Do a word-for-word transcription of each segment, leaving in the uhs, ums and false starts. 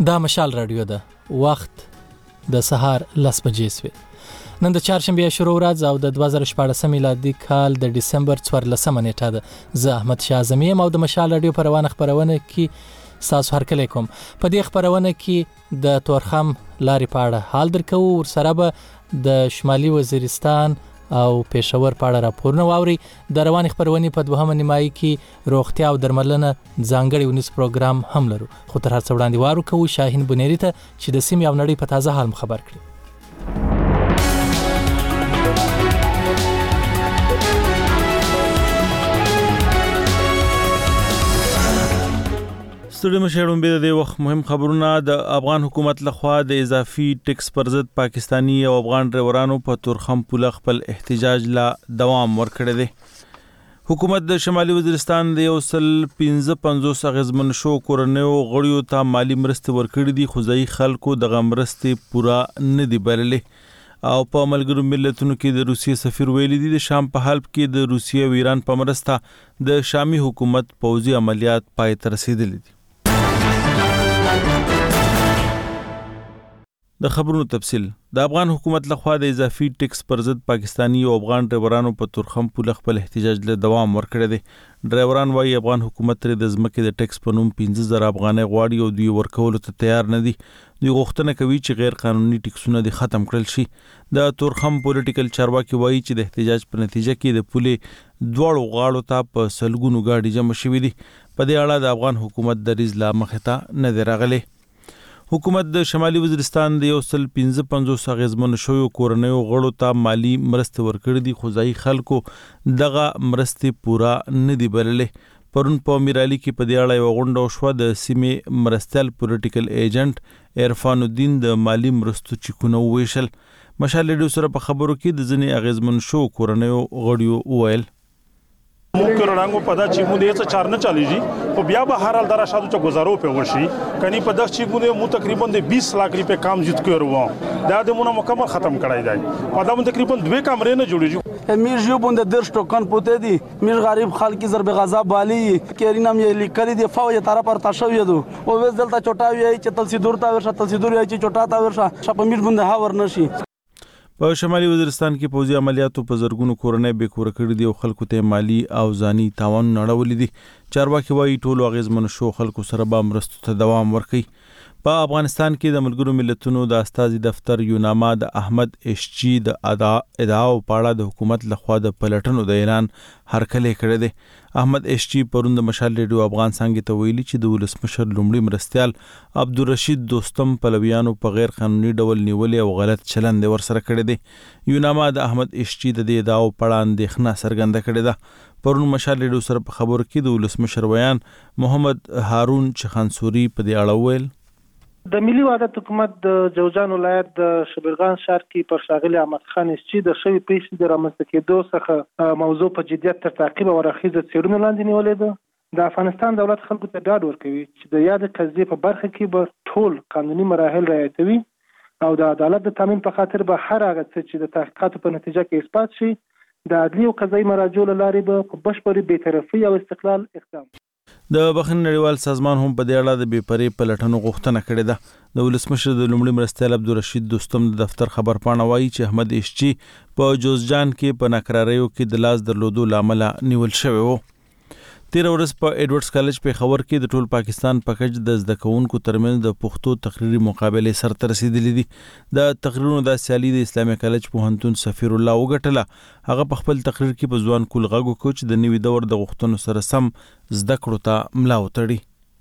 دا مشال رادیو ده. وخت د سهار لس بجې سوې. نن د چهارشنبې شروع ورځ او د دوه زره شپاړسم میلادي کال د ډسمبر څوارلسمه نیټه ده. زه احمد شاه اعظمي یم او د مشال رادیو په روانه خپرونه کې ستاسو هرکلی کوم. په دې خپرونه کې د تورخم لارې په اړه حال درکوو، ورسره به د شمالي وزیرستان او پېښور په اړه راپورونه واوري. د روانې خپرونې په دوهمه نیمایي کې روغتیا او درملنه ځانګړی ونیز پروګرام هم لرو. خو تر هر څه وړاندې وارو کوو شاهین بنيري ته چې د سیمې او نړۍ په تازه حال خبر کړي. ستړي مشهورون به د وخت مهم خبرونه. د افغان حکومت لخوا د اضافي ټیکس پر ضد پاکستانی او افغان ډرایورانو په تورخم پوله خپل احتجاج لا دوام ورکړی دی. حکومت د شمالي وزیرستان د یو سل پنځه پنځوس اغیزمن شو کورنیو غړیو ته مالی مرستې ورکړي دي، خو ځایي خلکو دغه مرستې پوره نه دي بللې. او په ملګرو ملتونو کې د روسیې سفیر ویلي دي د شام په حلب کې د روسیې او ایران په مرسته د شامي حکومت پوځي عملیات پای ته رسیدلي دي. د خبرونو تفصیل. د افغان حکومت لخوا د اضافي ټیکس پر ضد پاکستانی او افغان ډرایورانو په تورخم پوله خپل احتجاج له دوام ورکړی دی. ډرایوران وايي افغان حکومت ترې د ځمکې د ټیکس په نوم پنځه زره افغانۍ غواړي او دوی ورکولو ته تیار نه دي. دوی غوښتنه کوي چې غیر قانوني ټیکسونه دې ختم کړل شي. د تورخم پولیټیکل چارواکي وايي چې د احتجاج په نتیجه کې د پولې دواړو غاړو ته په سلګونو ګاډي جمع شوي دي. په دې اړه د افغان حکومت دریځ لا مخې ته نه دی راغلی. حکومت د شمالي وزیرستان د یو سل پنځه پنځوس اغیزمنو شویو کورنیو غړو ته مالی مرستې ورکړي دي، خو ځایي خلکو دغه مرستې پوره نه دي بللې. پرون په میرالي کې په دې اړه یوه غونډه وشوه. د سیمې مرستیال پولیټیکل ایجنټ عرفان الدین د مالی مرستو چیکونه وویشل. مشال رادیو سره په خبرو کې د ځینې اغیزمن شو کورنیو غړیو وویل ممکن رنګو پدا چې مونږ یې څه چار نه چاليږي او بیا به هر حال درا شادو چې گزارو په وشي کني په دغه چې مونږ مو تقریبا د بیس लाख روپے کام جوړ کړو. دا د مونږ مکمل ختم کړای دی. په دا مونږ تقریبا دوه کمرې نه جوړیږي. میر جو بوند درش ټوکن پوتې دي. میر غریب خلک ضرب غضب بالی کېرینم یې لیکلي دی فوج طرف پر تاسو یدو او وز دلته چټاوي چې تلسی دور تا ورشه تلسی دور یې چې چټا تا ورشه شپ میر بوند هاور نشي. په شمالي وزیرستان کې پوځي عملیاتو په زرګونو کورنۍ بې کوره کړي دي او خلکو ته مالی او ځاني تاوان نړولي دي. چارواکي وايي ټولو اغیزمنو شو خلکو سره به مرستو ته دوام ورکړي. په افغانستان کې د ملګرو ملتونو د استازي دفتر یوناما د احمد اشچی د ادعاو په اړه د حکومت لخوا د پلټنو د اعلان هرکلی کړی دی. احمد اشچی پرون د مشال رادیو افغان څنګه ته ویلي چې د ولسمشر لومړي مرستیال عبدالرشید دوستم پلویانو په غیر قانوني ډول نیولې او غلط چلند ورسره کړی دی. یوناما د احمد اشچی د دې ادعاو په اړه اندېښنه څرګنده کړې ده. پرون مشال رادیو سره په خبرو کې د ولسمشر ویان محمد هارون چخانسوري په دې اړه وویل د ملي وحدت حکومت د جوزجان ولایت د شبرغان ښار کې پر ښاغلي احمد خان اشچی د شوي پیښې د رامنځته کېدو څخه موضوع په جدیت تر تعقیب او راخیزه څېړنو لاندې نیولې ده. د افغانستان دولت خلکو ته ډاډ ورکوي چې د یاد قضیې په برخه کې به ټول قانوني مراحل رعایتوي او د عدالت د تامین په خاطر به هر هغه څه چې د تحقیقاتو په نتیجه کې اثبات شي د عدلي او قضایي مراجعو له لارې به په بشپړې بېطرفۍ او استقلال اقدام. د بخښنې نړیوال سازمان هم په دې اړه د بې پرې پلټنو غوښتنه کړې ده. د ولسمشر د لومړي مرستیال عبدالرشید دوستم د دفتر خبر پاڼه وایي چې احمد اشچی په جوزجان کې په ناکراریو کې د لاس درلودو له امله نیول شوی و. تیر ورځ په ایډورډز کالج پېښور کې د ټول پاکستان په کچ د زده کوونکو ترمنځ د پښتو تقریري مقابلې سرته رسېدلې دي. د تقریرونو دا سیالي د اسلامي کالج پوهنتون سفیر الله وګټله. هغه په خپل تقریر کې په ځوان کول غږ وکړ چې د نوي دور د غوښتنو سره سم زده کړو ته ملا وتړي.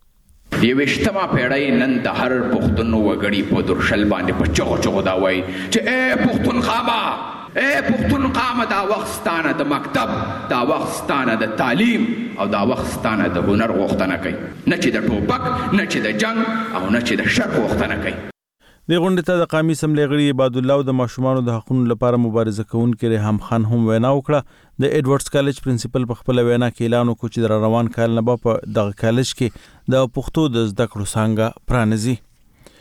یوشتمه پیړۍ نن د هر پښتون وګړي په درشل باندې په چغو چغو دا وایي چې اے پښتون خامه اے پښتون قامه دا وخت ستانه د مکتب دا وخت ستانه د تعلیم او دا وخت ستانه د هنر غوښتنه کوي، نه چې د ټوپک نه چې د جنگ او نه چې د شر غوښتنه کوي. د غونډې ته د قومي اسمبلۍ غړي عباد الله او د ماشومانو د حقوقو لپاره مبارزه کوونکي ریحام خان هم وینا وکړه. د ایډورډز کالج پرنسپل په خپل وینا کې اعلان وکړ چې د روان کال نه به په دغه کالج کې د پښتو د زده کړو څانګه پرانیزي.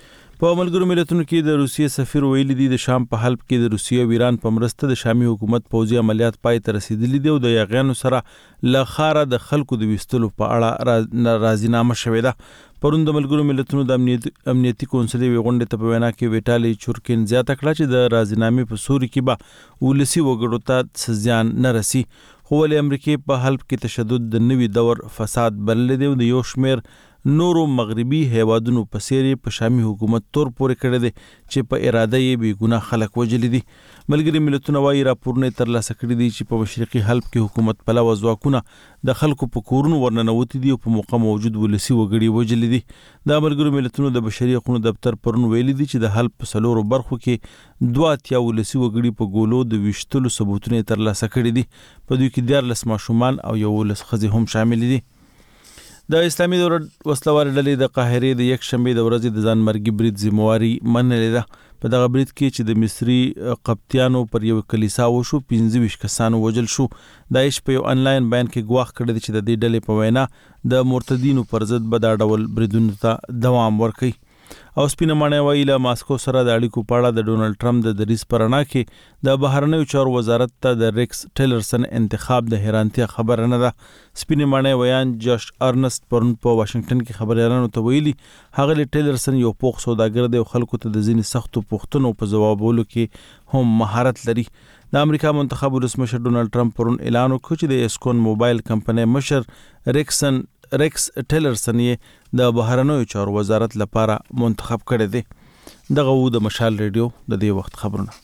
په ملګرو ملتونو کې د روسیې سفیر ویلي دی د شام په حلب کې د روسیې او ایران په مرسته د شامي حکومت پوځي عملیات پای ته رسیدلي دي او د یاغیانو سره له خاره د خلکو د ویستلو په اړه راضینامه شوې ده. پرون د ملګرو ملتونو د امنیتي کونسل یوې غونډې ته په وینا کې ویټالي چورکین زیاته کړه چې د راضینامې په سوري کې به ولسي وګړو ته څه زیان نه رسي. خو ولې امریکې په حلب کې تشدد د نوي دور فساد بللی دی او د یو شمېر نورو مغربي هیوادونو په څیر په شامي حکومت تور پورې کړی دی چې په اراده یې بې ګناه خلک وژلي دي. ملګري ملتونه وایي راپورونه یې ترلاسه کړي دي چې په مشرقي حلب کې حکومت پلوه ځواکونه د خلکو په کورونو ورننوتي دي او په موقع موجود ولسي وګړي وژلي دي. د ملګرو ملتونو د بشري حقوقو دفتر پرون ویلي دي چې د حلب په څلورو برخو کې دوه اتیا ولسي وګړي په ګولو د ویشتلو ثبوتونه یې ترلاسه کړي دي. په دوی کې دیارلس ماشومان او یولس ښځې هم شامل دي. د اسلامي دولت وسلوال ډلې د قاهرې د یک شنبې د ورځې د ځانمرګي برید ذمہواري منلې ده. په دغه برید کې چې د مصري قبطیانو پر یو کلیسا وشو پنځه ویشت کسانو وژل شو. داعش په یو انلاین بیان کې ګواښ کړی دی چې د دې ډلې په وینا د مرتدینو پر ضد به دا ډول بریدونو ته دوام ورکوي. او سپینه ماڼۍ وایي له ماسکو سره د اړیکو په اړه د ډونالډ ټرمپ د دریځ په رڼا کې د بهرنیو چارو وزارت ته د ریکس ټیلرسن انتخاب د حیرانتیا خبره نه ده. سپینه ماڼۍ ویان جاش ارنست پرون په واشنگټن کې خبريالانو ته ویلي هغه ټیلرسن یو پوخ سوداګر دی او خلکو ته د ځینې سختو پوښتنو په ځوابولو کې هم مهارت لري. د امریکا منتخب ولسمشر ډونالډ ټرمپ پرون اعلان وکړ چې د اسکون موبایل کمپنۍ مشر ریکسن ریکس ټیلرسن یې د بهرنیو چارو وزارت لپاره منتخب کړی دی. دغه و د مشال ریډیو د دې وخت خبرونه.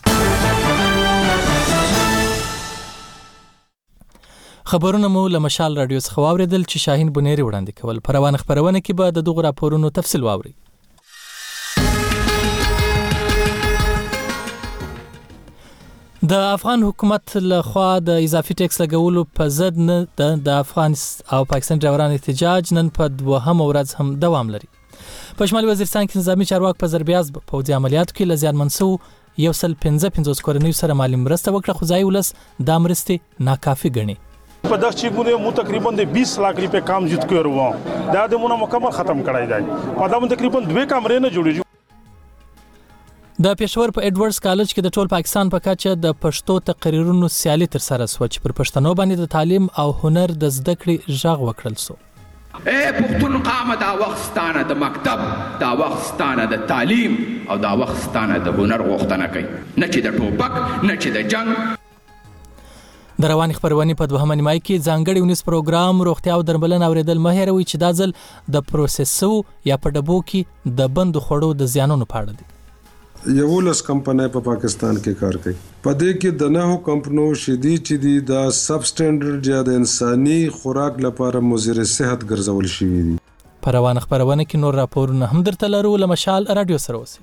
خبرونه مو له مشال رادیو څخه واوریدل چې شاهین بنيري وړاندې کول. په روانه خبرونه کې به د دغه راپورونو تفصیل واوري. د افغان حکومت له خوا د اضافي ټیکس لګولو په ضد نه د افغان او پاکستان ډرایورانو احتجاج نن په دوهمه ورځ هم دوام لري. په شمالي وزیرستان کې نظامي چارواکي په ضربیاز پوځي عملیاتو کې لزیان منسو یو سل پنځه پنځوس کورنیو سره مالی مرسته وکړه خو ځای ولس دا مرستې ناکافي ګڼي. په دغه چیګونه مو تقریبا د بیس लाख روپے کام جوړ کړو دا د مونږه مکمل ختم کړای دی. په دا تقریبا دوه کمرې نه جوړیږي. د پېښور په ایډورډز کالج کې د ټول پاکستان په کچه د پښتو تقریرونو سیالي تر سره شو چې پر پښتنو باندې د تعلیم او هنر د زده کړې ژغ وکړل سو. اے پښتونخوا دا وخت ستانه د مکتب دا وخت ستانه د تعلیم او دا وخت ستانه د هنر غوښتنه کوي نه چې د ټوپک نه چې د جنگ. د رواني خبرونه په دوهمه نیمای کې ځانګړي ونیس پروګرام روغتیا او درملنه اوریدل مه هېروئ چې دا ځل د پروسسو یا په ډبو کې د بندو خوړو د زیانونو په اړه دی. یولس کمپنۍ په پاکستان کې کار کوي. په دې کې د نهو کمپنو شدي چې دي د سب سټانډرډ یا د انساني خوراک لپاره مضر صحت ګرځول شوي دي. په روانه خبرونه کې نور راپورونه هم درته لرو. له مشال رادیو سره اوسئ.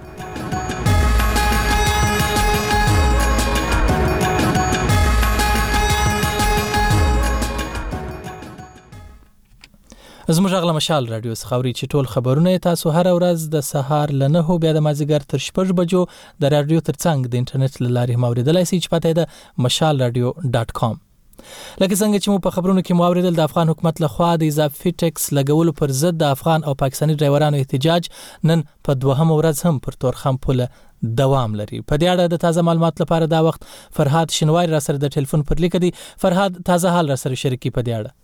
زموږ غلا مشال رادیو څخه اوري چې ټول خبرونه تاسو هر ورځ د سهار ل نهو بیا د مازیګر تر شپږ بجو د رادیو ترڅنګ د انټرنیټ له لارې موریدلای شئ چې پته ده مشال رادیو ډاٹ کام. لکه څنګه چې مو په خبرونو کې موریدل د افغان حکومت له خوا د اضافي ټیکس لګولو پر ضد د افغان او پاکستاني ډرایورانو احتجاج نن په دوهمه ورځ هم پر تورخم پوله دوام لري. په دې اړه د تازه معلومات لپاره دا وخت فرهاد شنواری را سره د ټلیفون پر لیک دی. فرهاد تازه حال را سره شریکي په دې اړه.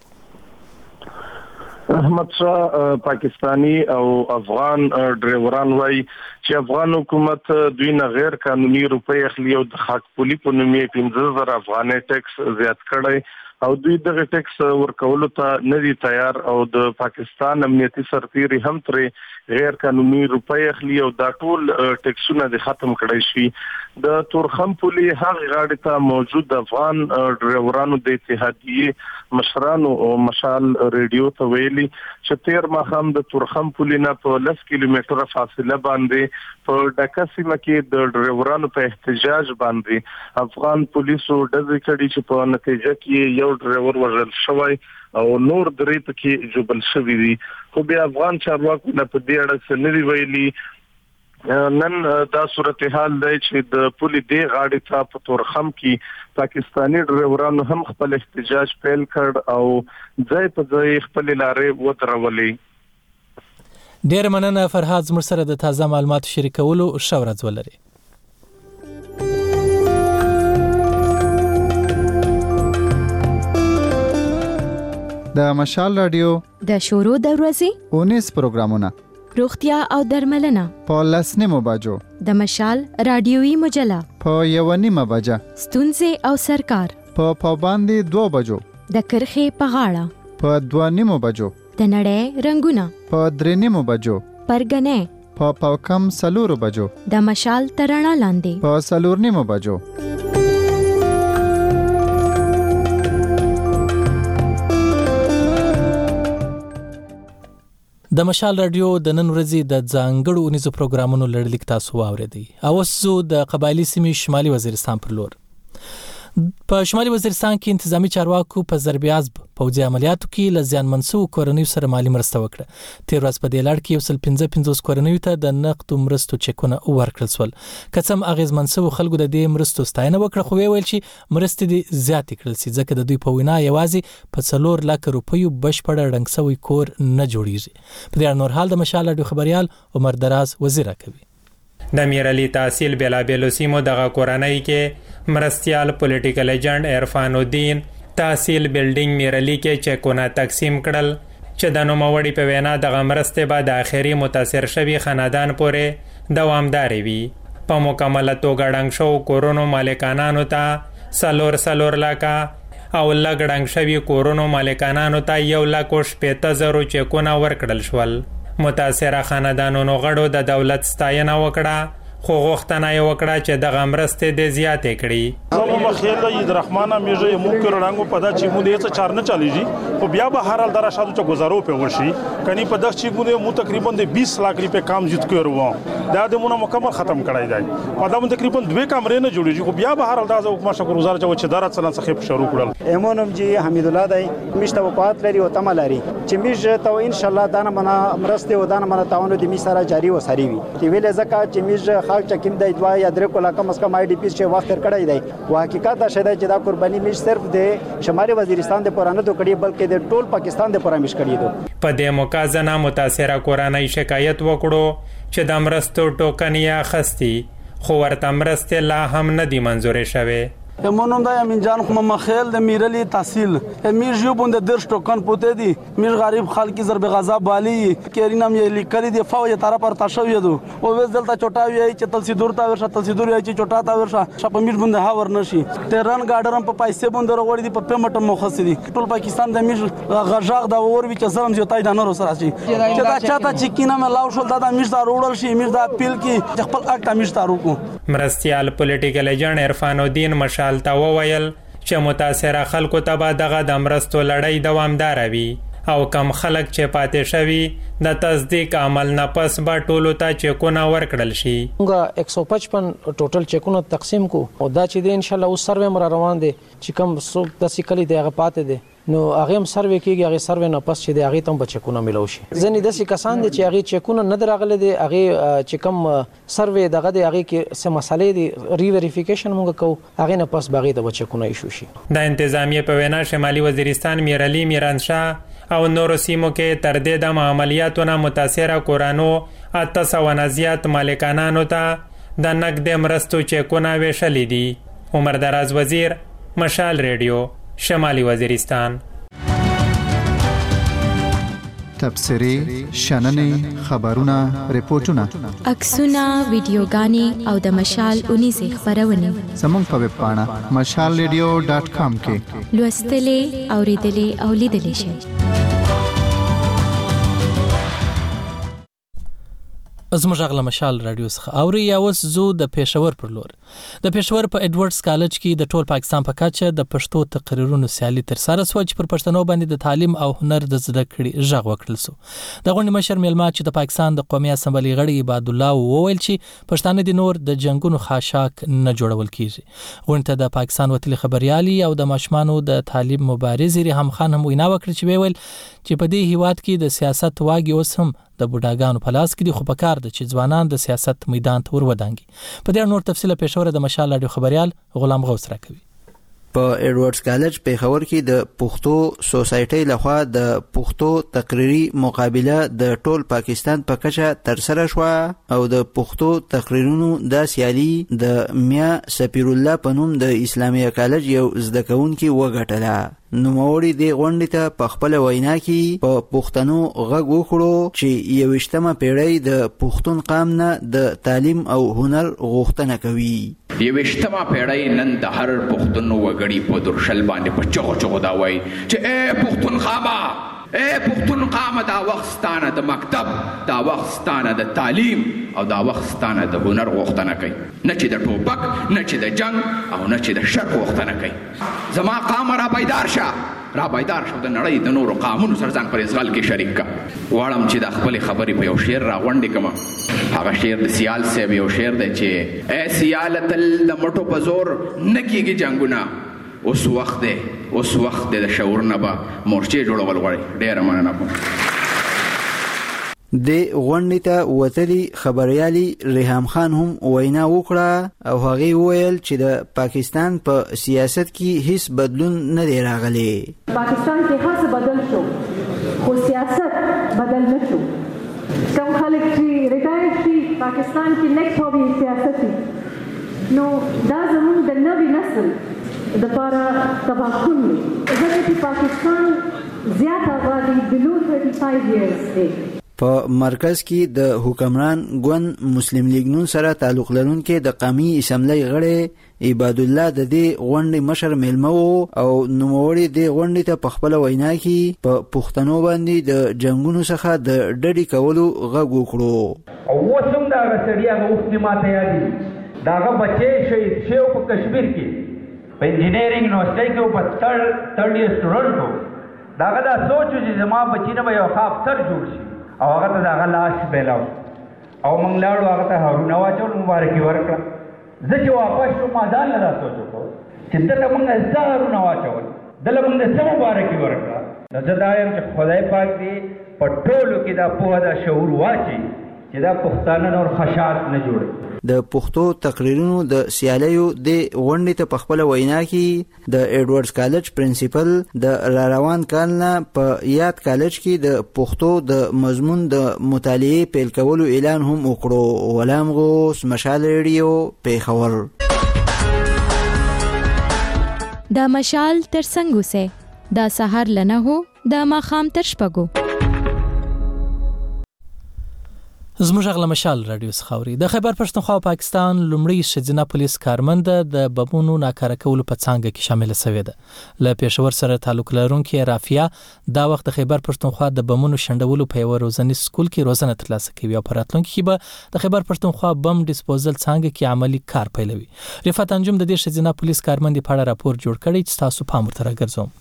احمد شاه پاکستانی او افغان ډرایوران وای چې افغان حکومت دوی نه غیر قانوني روپۍ اخلي او د خاک پولی په نوم یې پنځه زره افغاني ټیکس زیات کړی او دوی دغه ټیکس ورکولو ته نه دي تیار او د پاکستان امنیتي سرتیري هم ترې غیر قانوني روپۍ اخلي او دا ټول ټیکسونه د ختم کړی شي. د تورخم پولی هغه غاړه ته موجود افغان ډرایورانو د اتحادیې مشرانو او مشال ریډیو ته ویلي چې تیر ماښام د تورخم پولی نه په لس کیلومتره فاصله باندې په ډکه سیمه کې د ډرایورانو په احتجاج باندې افغان پولیسو ډزې کړې چې په نتیجه کې یو ډرایور وژل شوی او نور درې پکې جوبل شوي دي. خو بیا افغان چارواکو نه په دې اړه څه نه دي ویلي. نن دا صورتحال دی چې د پولی دی غاړې ته په تورخم کې پاکستانی ډرایورانو هم خپل احتجاج پیل کړ او ځای په ځای خپل لارې ودرولې. ډېر مننه فرهاد زموږ سره د تازه معلوماتو شریکولو ښه ورځ ولرئ. د مشال رادیو د شورو د ورځې اونیس پروګرامونه روغتیا او درملنه په لسنیمو بجو د مشال رادیوي مجله په یو نیمه بجه ستونزې او سرکار په پابندي دو بجو د کرخې په غاړه په دوه نیمو بجو د نړۍ رنگونه په درې نیمو بجو پرګنې په پاکم سلورو بجو د مشال ترڼا لاندې په سلور نیمو بجو. د مشال رادیو د نن ورځې د ځانګړو اونیزو پروګرامونو لړلیک تاسو واوریدئ. اوس زه د قبایلی سیمې شمالي وزیرستان پر لور. په شمالي وزیرستان کې انتظامی چارواکو په ضرب عضب پوځي عملیاتو کې له زیانمن شوو کورنیو سره مالی مرسته وکړه. تیر ورځ په دې لړ کې یو سل پنځه پنځوس کورنیو ته د نقدو مرستو چکونه ورکړل شول. که څه هم اغېزمن شوو خلکو د دې مرستو ستاینه وکړه، خو ویل چې مرستې دې زیاتې کړل شي ځکه د دوی په وینا یوازې په څلور لک روپیو بشپړ ړنګ شوی کور نه جوړیږي. په دې نور حال د مشال رادیو خبريال عمر دراز وزیره کوي. د میرعلی تحصیل بلابلو سیمو دغه کورنۍ کې مرستیال پولیټیکل ایجنټ عرفان الدین تحصیل بلډینګ میرعلی کې چکونه تقسیم کړل چې د نوموړي په وینا دغه مرستې به د آخري متاثر شوي خاندان پورې دوامدارې وي. په مکمله توګه ړنګ شوو کورونو مالکانانو ته سلور سلور لکه او لږ ړنګ شوي کورونو مالکانانو ته یو لک او شپېته زرو چکونه ورکړل شول. متاثره خاندانونو غړو د دولت ستاینه وکړه، خو غوښتنه یې وکړه چې دغه مرستې دې زیاتې کړي. زمو مخیل عید رحمانه میجه موکر رنگو پدا چې مونږ یې څه چار نه چالیږي خو بیا به هر حال در شادو چې گزارو په ورشي کني په دغه چې مونږ مو تقریبا د بیس लाख روپے کام جوړ کړو و دا د مونږ مکمل ختم کړای دی. په دا مونږ تقریبا دوه کمرې نه جوړیږي خو بیا به هر حال دا حکومت شکر گزار چې دارت سره څخه شروع کړل. امونم جی حمید الله دای مشته وقات لري او تمه لري چې میجه ته ان شاء الله دا نه منا مرسته و دا نه منا تعاون د می سره جاری و ساري وي. چې ویل زکه چې میجه خاک چکیم دی دوه یا درې کولا کم اس کم آی ډی پی چې وخت تر کړای دی. حقیقت دا شته چې دا قرباني میش صرف د شمالي وزیرستان د پرانه تو کړي بلکې د ټول پاکستان د پرامش کړي دو. په دې موقعه متاثره کورنۍ شکایت وکړو چې د مرستو ټوکن یا خستی خو ورته مرستې لا هم نه دي منځورې شوې. امونم دا امین جان خو مخیل د میرلی تحصیل امیر جو بوند درش ټوکن پوتې دي میر غریب خلک ضرب غضب والی کیرینم یې لیکلي دی فوج طرف پر تاسو یدو او وز دلته چټاوی چې تلسی دور تا ورشه تلسی دور چې چټا تا ورشه شپ میر بوند ها ورنشي تهران گاډرم په پیسې بوند وروړي دی په پیمټ مخصص دي ټول پاکستان د میر غژاغ دا ور وی چې زرم زیاتای دا نور سره شي چې دا چاته چې کینه مې لاو شول دا میر دا روړل شي میر دا پیل کی خپل اټ میر تارو کو. مرستیال پولیټیکل ایجنټ عرفان الدین مشال ته وویل چې متاثره خلکو ته به دغه د مرستو لړۍ دوامداره وي او کم خلک چې پاتې شوي د تصدیق عمل نه پس به ټولو ته چکونه ورکړل شي. موږ یک سو پچپن ټوټل چکونه تقسیم کو او دا چې د ان شاء الله اوس سروې مر روان دي چې کوم څوک د سیکلي دی هغه پاتې دي نو هغه هم سروې کیږي هغه سروې نه پس چې د هغه تم بچکونه ملو شي. ځنې د سې کسان دي چې هغه چکونه نه درغله دي هغه چې کوم سروې دغه دی هغه کې څه مسالې دي ری ویریفیکیشن موږ کوو هغه نه پس باغې د بچکونه ایشو شي. د انتظامیه په وینا شمالي وزیرستان میرعلی میرانشاه او نورو سیمو کې تر دې د عملیاتو نه متاثره کورانو اته سوه نه زیات مالکانانو ته د نقد مرستو چکونه ویشلې دي. عمر دراز وزیر، مشال ریډیو، شمالي وزیرستان. تبصری، شننې، خبرونه، ریپورتونه، عکسونه، ویډیوګانې او د مشال اونیزې خبرونه زموږ په ویب پاڼه مشال ریډیو ډاټ کام کې لوستلې، اوریدلې او لیدلې شئ. زموږ غلا مشال رادیو څخه اوري یا اوس زو د پېښور پر لور. د پېښور په ایډورډز کالج کې د ټول پاکستان په کچه د پښتو تقریرونو سیالي تر سره سو چې پر پښتنو باندې د تعلیم او هنر د زده کړې ژغ وکړل سو. د غونډې مشر میلمه چې د پاکستان د قومي اسمبلی غړي عباد الله وویل چې پښتانه د نور د جنگونو خاشاک نه جوړول کیږي. غونډه د پاکستان وتلي خبريالي او د ماشمانو د تعلیم مبارز ریحم خان هم وینا وکړه چې ویل چې په دې هیواد کې د سیاست واګي اوس هم د بوډاګانو په لاس کې دي، خو پکار ده چې ځوانان د سیاست میدان ته ور ودانګي. په دې نور تفصیل پېښور د مشال رادیو خبريال غلام غوث راکوي. په ایډورډز کالج پیښور کې د پښتو سوسایټي لخوا د پښتو تقریري مقابله د ټول پاکستان په کچه ترسره شوه او د پښتو تقریرونو د سیالي د میا سفیر الله په نوم د اسلامي کالج یو زده کوونکی وګټله. نوموړي دې غونډې ته په خپله وینا کې په پښتنو غږ وکړو چې یویشتمه پیړۍ د پښتون قام نه د تعلیم او هنر غوښتنه کوي. یویشتمه پیړۍ نن د هر پښتون وګړي په درشل باندې په چغو چغو دا وایي چې اے پښتون قامه، اے پښتون قامه، دا وخت ستانه د مکتب، دا وخت ستانه د تعلیم او دا وخت ستانه د هنر غوښتنه کوي، نه چې د ټوپک، نه چې د جنگ او نه چې د شر غوښتنه کوي. زما قامه را بیدار شه، را بیدار شو، د نړۍ د نورو قامونو سره ځان پر ازغال کې شریک کا. غواړم چې د خپلې خبرې په یو شعر را غونډې کړم. هغه شعر د سیال صاحب یو شعر دی چې اے سیاله تل د مټو په زور نه کېږي جنګونه، اوس وخت دی، اوس وخت دی د شعور نه به مورچې جوړول غواړي. ډېره مننه کوم. د غونډې ته وتلي خبريالي ریحام خان هم وینا وکړه او هغه وویل چې د پاکستان په سیاست کې هیڅ بدلون نه دی راغلی. پاکستان کې هر څه بدل شو خو سیاست بدل نه شو. کوم خلک چې ریټایر شي پاکستان کې نیکسټ هوبي سیاست دی، نو دا زموږ د نوي نسل د پاره تباکون دی. ځکه چې پاکستان زیات آبادي بلو پنځه پنځه ایرز دی. په مرکز کې د حکمران ګوند مسلم لیگ نون سره تعلق لرونکي د قومي اسمبلی غړي عباد الله د دې غونډې مشر میلمه وو او نوموړي د غونډې ته په خپل وینا کې په پښتنو باندې د جنگونو څخه د ډډې کولو غږ وکړو. او وسم دا غسړیا غوښتي ماته یادي داغه بچي شهید شو په کشمیر کې په انجینرینګ یونیورسيټي کې په تھرډ تھرډ ایئر سټوډنټ وو. داغه دا سوچ چې زما بچی نه یو ښه افسر جوړ شي او هغه ته دغه لاس بیلاو او موږ لاړو هغه ته هارونه واچول، مبارکي ورکړه. زه چې واپس شوم ما ځان نه دا سوچ وکړو چې دلته موږ زه هارونه واچول، دله موږ څه مبارکي ورکړه. نو زه دا یم چې خدای پاک دې په ټولو کې دا پوهه دا شعور واچي چې دا پښتانه نور خشاعت نه جوړي. د پښتو تقریرونو د سیالیو د غونډې ته په خپل وینا کې د ایډورډز کالج پرنسپل د را روان کال نه په یاد کالج کې د پښتو د مضمون د مطالعې پیل کولو اعلان هم وکړو. غلام غوث، مشال ریډیو، پیښور. دا مشال تر څنګه سه دا سحر لنه هو دا ماخام تر شپږو. زموږ غل مشال رادیو څخاوري. د خیبر پښتونخوا پاکستان لومړی شذنا پولیس کارمند د بمونو ناکاره کولو په څنګه کې شامل شوې ده. له پېښور سره تعلق لرونکي رافیا دا وخت د خیبر پښتونخوا د بمونو شندولو په یو روزنی سکول کې روزنه ترلاسه کوي او په راتلونکي کې به د خیبر پښتونخوا بم ډیسپوزل څنګه کې عملی کار پیلوي. رفعت انجم د دې شذنا پولیس کارمند په اړه راپور جوړ کړی چې تاسو پام ورته راګرځوم.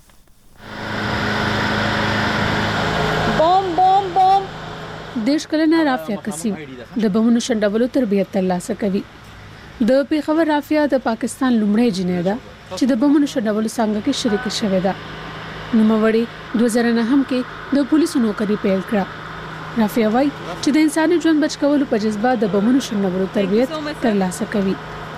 دیش کلنه رافیا کسیم د بمونو شندولو تربیت ترلاسه کوي. د پیښور رافیا د پاکستان لومړی جنې ده چې د بمونو شندولو څنګه کې شریک شوې ده. نوموړي دوه زره نهم کې د پولیسو نوکری پیل کړه. رافیا وايي چې د انساني ژوند بچ کولو په جذبه د بمونو شندولو تربیت ترلاسه کوي.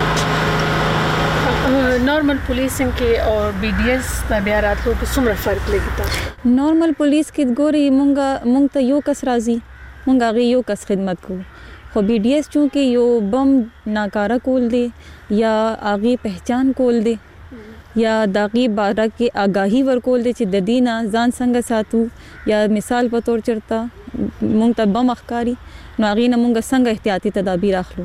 نارمل پولیسینګ کې او بي ډي اس ته بیا راتلو کې څومره فرق لګیږي؟ نارمل پولیس کې ګوري مونږه مونږ ته یو کس راځي، مونږ هغه یو کس خدمت کوو. خو بي ډي اس چونکه یو بم ناکاره کول دی یا هغه پہچان کول دی یا دغه باره کې آگاهی ورکول دي چې د دینه ځان څنګه ساتو یا مثال په تور چرته مونږ ته بم اخکاری نو هغه نه مونږ څنګه احتیاطي تدابیر اخلو.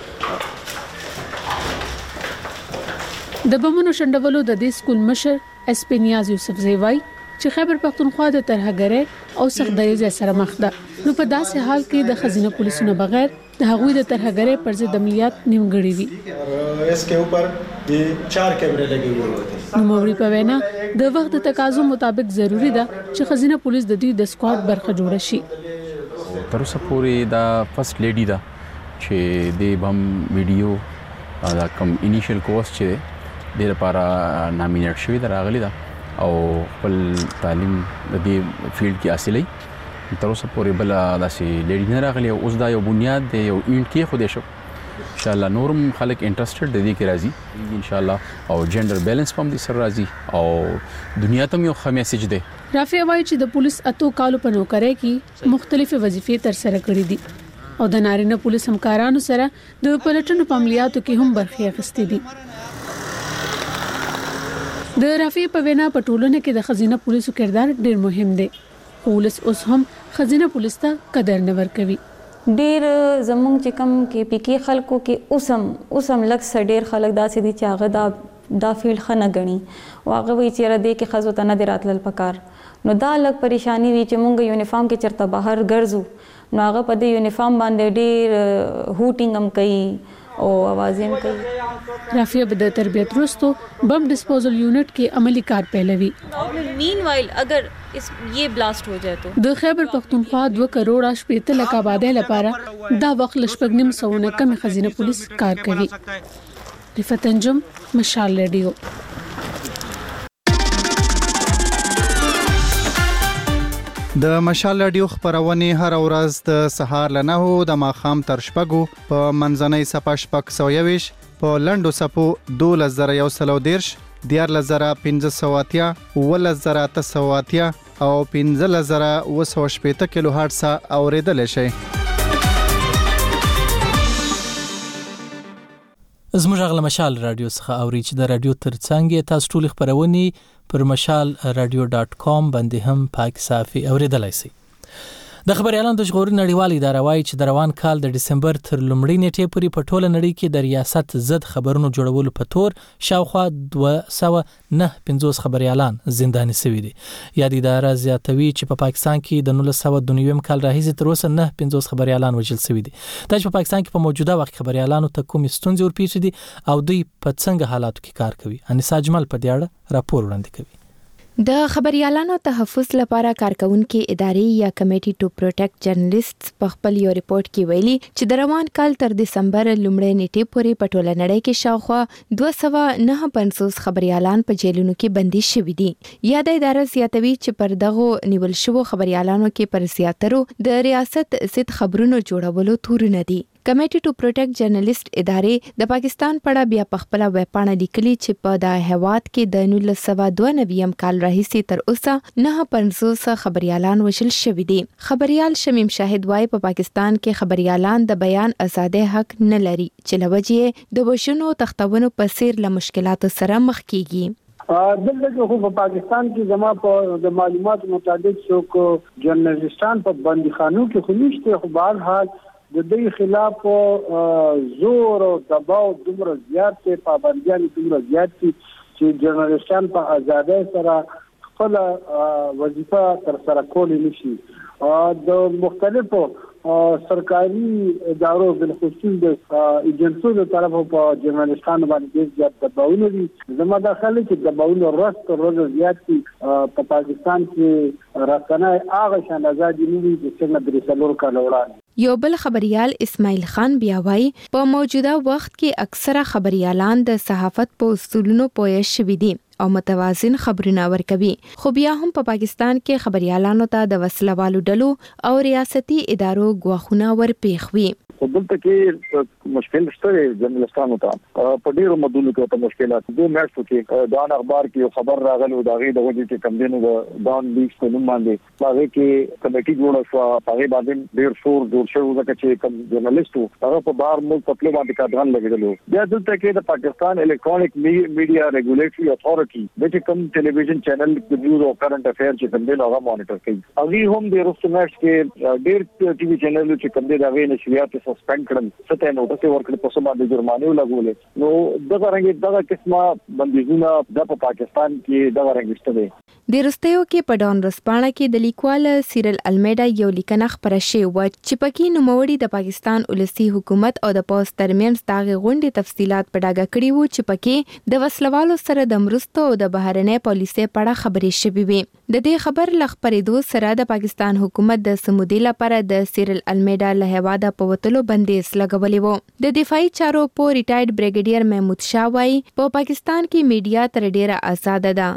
د بمونو شندولو د دې سکول مشر اس پی نیاز یوسف زیوای چې خیبر پختونخوا د ترهګرۍ او سخت دریځ سره مخ ده. نو په داسې حال کې د خزینه پولیسونو بغیر د هغوی د ترهګرۍ پر ضد عملیات نیمګړي وي. اس کے اوپر یہ چار کیمرے لگے ہوئے ہوتے ہیں. نو موري په وینا د وخت د تقاضو مطابق ضروری ده چې خزینه پولیس د دې د سکواډ برخه جوړ شي. تر اوسه پورې دا فرست لیډي ده چې د بم ویډیو دا کوم انیشل کورس چې د لپاره نامینیټ شوی دا راغلی ده او خپل تعلیم د دې فیلډ کې حاصلې تر اوسه پورې بل داسې لیډي نه راغلی. اوس دا یو بنیاد دی، یو اینټ کې خو دې شو ان شاء الله نورم خلک انټرېسټډ دي کې راځي ان شاء الله او جندر بیلانس پم دي سر راځي او دنیا ته یو ښه میسج دی. رافع وایي چې د پولیس اتو کالو په نوکرۍ کې مختلفې وظیفې تر سره کړې دي او د نارینه پولیس همکارانو سره د پلټنو په عملیاتو کې هم برخه اخیستې دي. د رافع په وینا په ټولنه کې د خزینه پولیسو کردار ډېر مهم دی. پولیس اوس هم خزینه پولیس ته قدر نه ورکوي. ډېر زمونږ چې کوم کې پی کې خلکو کې اوسم اوسم لږ څه ډېر خلک داسې دي چې هغه دا دا فیلډ ښه نه ګڼي او هغه وایي چې یاره دې کې ښځو ته نه دی راتلل پکار. نو دا لږ پریشانی وي چې مونږ یونیفارم کې چېرته بهر ګرځو نو هغه په دې یونیفارم باندې ډېر هوټینګ هم کوي او اوازې هم کوي. رافع به د تربیت وروسته بم ډسپوزل یونټ کې عملی کار پیلوي. مین وایل اگر اس یہ بلاست ہو جائے تو د خیبر پختونخوا دوه کروڑ شپږ لک آبادی لپاره دا وخت لشپږ نیم سوونه کم خزینه پولیس کار کوي. رفعت انجم، مشال ریډیو. د مشال رادیو خبرونه هر ورځ د سهار له نهو د ماښام تر شپږو په منځنۍ صفه شپږ سوه یویش په لنډو صفو دولس زره یو سل او دېرش دیارلس زره پنځه سوه اتیا اوولس زره اته سوه اتیا او پنځلس زره اوه سوه شپېته کیلو هرټز اورېدلی شئ. زموږ غل مشال رادیو څخه اوري چې د رادیو ترڅنګ تاسو ټول خبرونه پر مشال رادیو ډاټ کام باندې هم پاک صافي اوریدلای شئ. د خبري اعلان د ژغورنې نړیوالې اداره وايي چې د روان کال د ډسمبر تر لومړۍ نیټې پورې په ټوله نړۍ کې د ریاست ضد خبرونو جوړولو په تور شاوخوا دوه سوه نه پنځوس خبري اعلان زنداني شوي دي. یاد اداره زیاتوي چې په پا پاکستان کې د نولس سوه دوه نوي کال راهیسې تر اوسه نه پنځوس خبري اعلان وژل شوي دي. دا چې په پاکستان کې په موجوده وخت خبري اعلانو ته کومې ستونزې ورپېښې دي او دوی په څنګه حالاتو کې کار کوي. انیسا اجمل په دې اړه راپور وړاندې کوي. د خبريالانو تحفظ لپاره کارکونکو ادارې یا کمیټي ټو پروټیکټ جرنالستس په خپل یو ریپورت کې ویلي چې د روان کال تر دسمبر لومړۍ نیټې پورې په ټوله نړۍ کې شاوخوا دوه سوه نه پنځوس خبريالان په جیلونو کې بندي شوي دي. یاد اداره زیاتوي چې پر دغه نیول شوو خبريالانو کې پر زیاترو د ریاست ضد خبرونو جوړولو تورونه دي. کمیټي ټو پروټیکټ جرنالست ادارې د پاکستان پړه بیا په خپل ویبپاڼه لیکلي چې په د هواد کې د نولس سوه دوه نوي کال راهیسې تر اوسه نه پنځوس خبريالان وژل شوي دي. خبريال شمیم شاهد وايي په پاکستان کې خبريالان د بیان ازادۍ حق نه لري چې لوجې د وژنو تختونو په څیر له مشکلاتو سره مخ کیږي. دلته خو په پاکستان کې زما په د معلوماتو مطابق څوک جرنالستان په بندیخانو کې خو نشته، خو بهر حال د دې خلاف زور او دباو دومره زیات دي، پابندیان دومره زیات دي چې جرنالستان په ازادۍ سره خپل وظیفه تر سره کولی نشي. د مختلفو سرکاري ادارو بالخصوص د ایجنسیو طرفه په جرنالستانو باندې زیات دباوونه دي. زما دا خیال چې دباوونه ورځ تر ورځې زیات دي. په پاکستان کې رسنۍ هغه شان ازادي نه دي چې څنګه درې څلور کاله وړاندې. یو بل خبريال اسماعیل خان بیا وايي په موجوده وخت کې اکثره خبريالان د صحافت په اصولونو پوه شوي دي او متوازن خبرونه ورکوي، خو بیا هم په پاکستان کې خبريالانو ته د وسلوالو ډلو او ریاستي ادارو غواخونه ورپېښوي. دلته کې مشکل شته جرنالستانو ته په ډیرو مدونو کې ته مشکلات دي. میاشتو کې دان اخبار کې خبر راغلی دا غي د وجې کې کم دینو د دان لیکس په نوم باندې هغه کې کمیټي جوړه شو، هغه باندې ډیر شور جوړ شو ځکه چې کوم جرنالستو هغه په بار ملک په خپل باندې کارګران لګیدلو. بیا دلته کې د پاکستان الکترونیک میډیا ریګولیټري اتھارټي د کوم ټلویزیون چینل د نیوز او کرنٹ افیر چې کوم دی هغه مانیټر کوي. هغه هم د روسمېټ کې ډیر ټي وي چینل چې کوم دی دا غي نشریات سسپند کړل، څه نو تاسو ورکړل په سم باندې جرمانه لګولې. نو دغه رنګ دغه قسمه بندیزونه د پاکستان کې دغه رنګ شته دي. د رستیو کې په ډان رسپانه کې د لیکوال سیرل المیډا یو لیکنه خبره شوې و چې پکې نوموړي د پاکستان ولسی حکومت او د پوز ترمنځ دغه غونډې تفصيلات په ډاګه کړي وو چې پکې د وسلوالو سره د مرستو او د بهرنۍ پالیسۍ په اړه خبرې شوې وي. د دې خبر لخبرېدو سره د پاکستان حکومت د سمودي لپاره د سیرل المیډا له هواده په وتلو بندیز لګولې وو. د دفاعي چارو په ریټایرډ بریګیډیر محمود شاه وايي په پاکستان کې میډیا تر ډیره آزاد ده.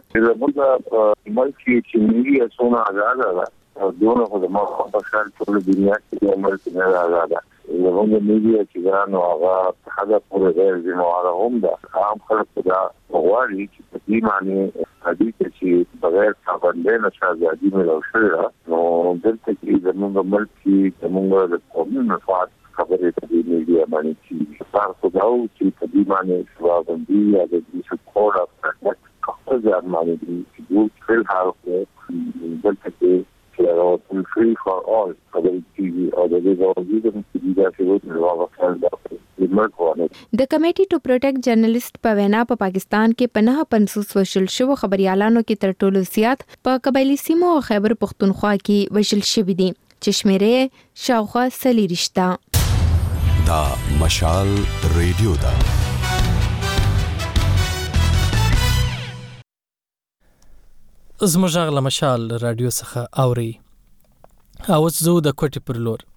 ملک چې میډیا څونه آزاد ده دونه خو د ما په خیال ټول دنیا کې ملک نه آزاد ده. زموږ میډیا چې ګرانو هغه هغه پورې غیر ذمہواره هم ده عام خلک دا غواړي چې په دې معنی حدیث چې بغیر پابندۍ نه شاهزادي ملو شوی ده نو دلته کې زموږ ملک کې زموږ د قومي مفاد خبرې په دې میډیا باندې چې تاسو دا او چې په دې باندې شواهدي یا د دې سپورټ اف ځکه ځان باندې چې دوی فل حال کې دلته کې چې free for all خبرې کیږي او د دې ځای د دې د فیوټ نو هغه د کمیټي ټو پروټیکټ جرنالست په وینا په پاکستان کې پناه پنځوس وشل شو خبريالانو کې تر ټولو زیات په قبایلی سیمو او خیبر پختونخوا کې وشل شوی دي چې شمیرې شاوخوا سلی رشتہ دا مشال ریډیو دا زموږ غږ له مشال رادیو څخه اوري او زه د کوټې پر لور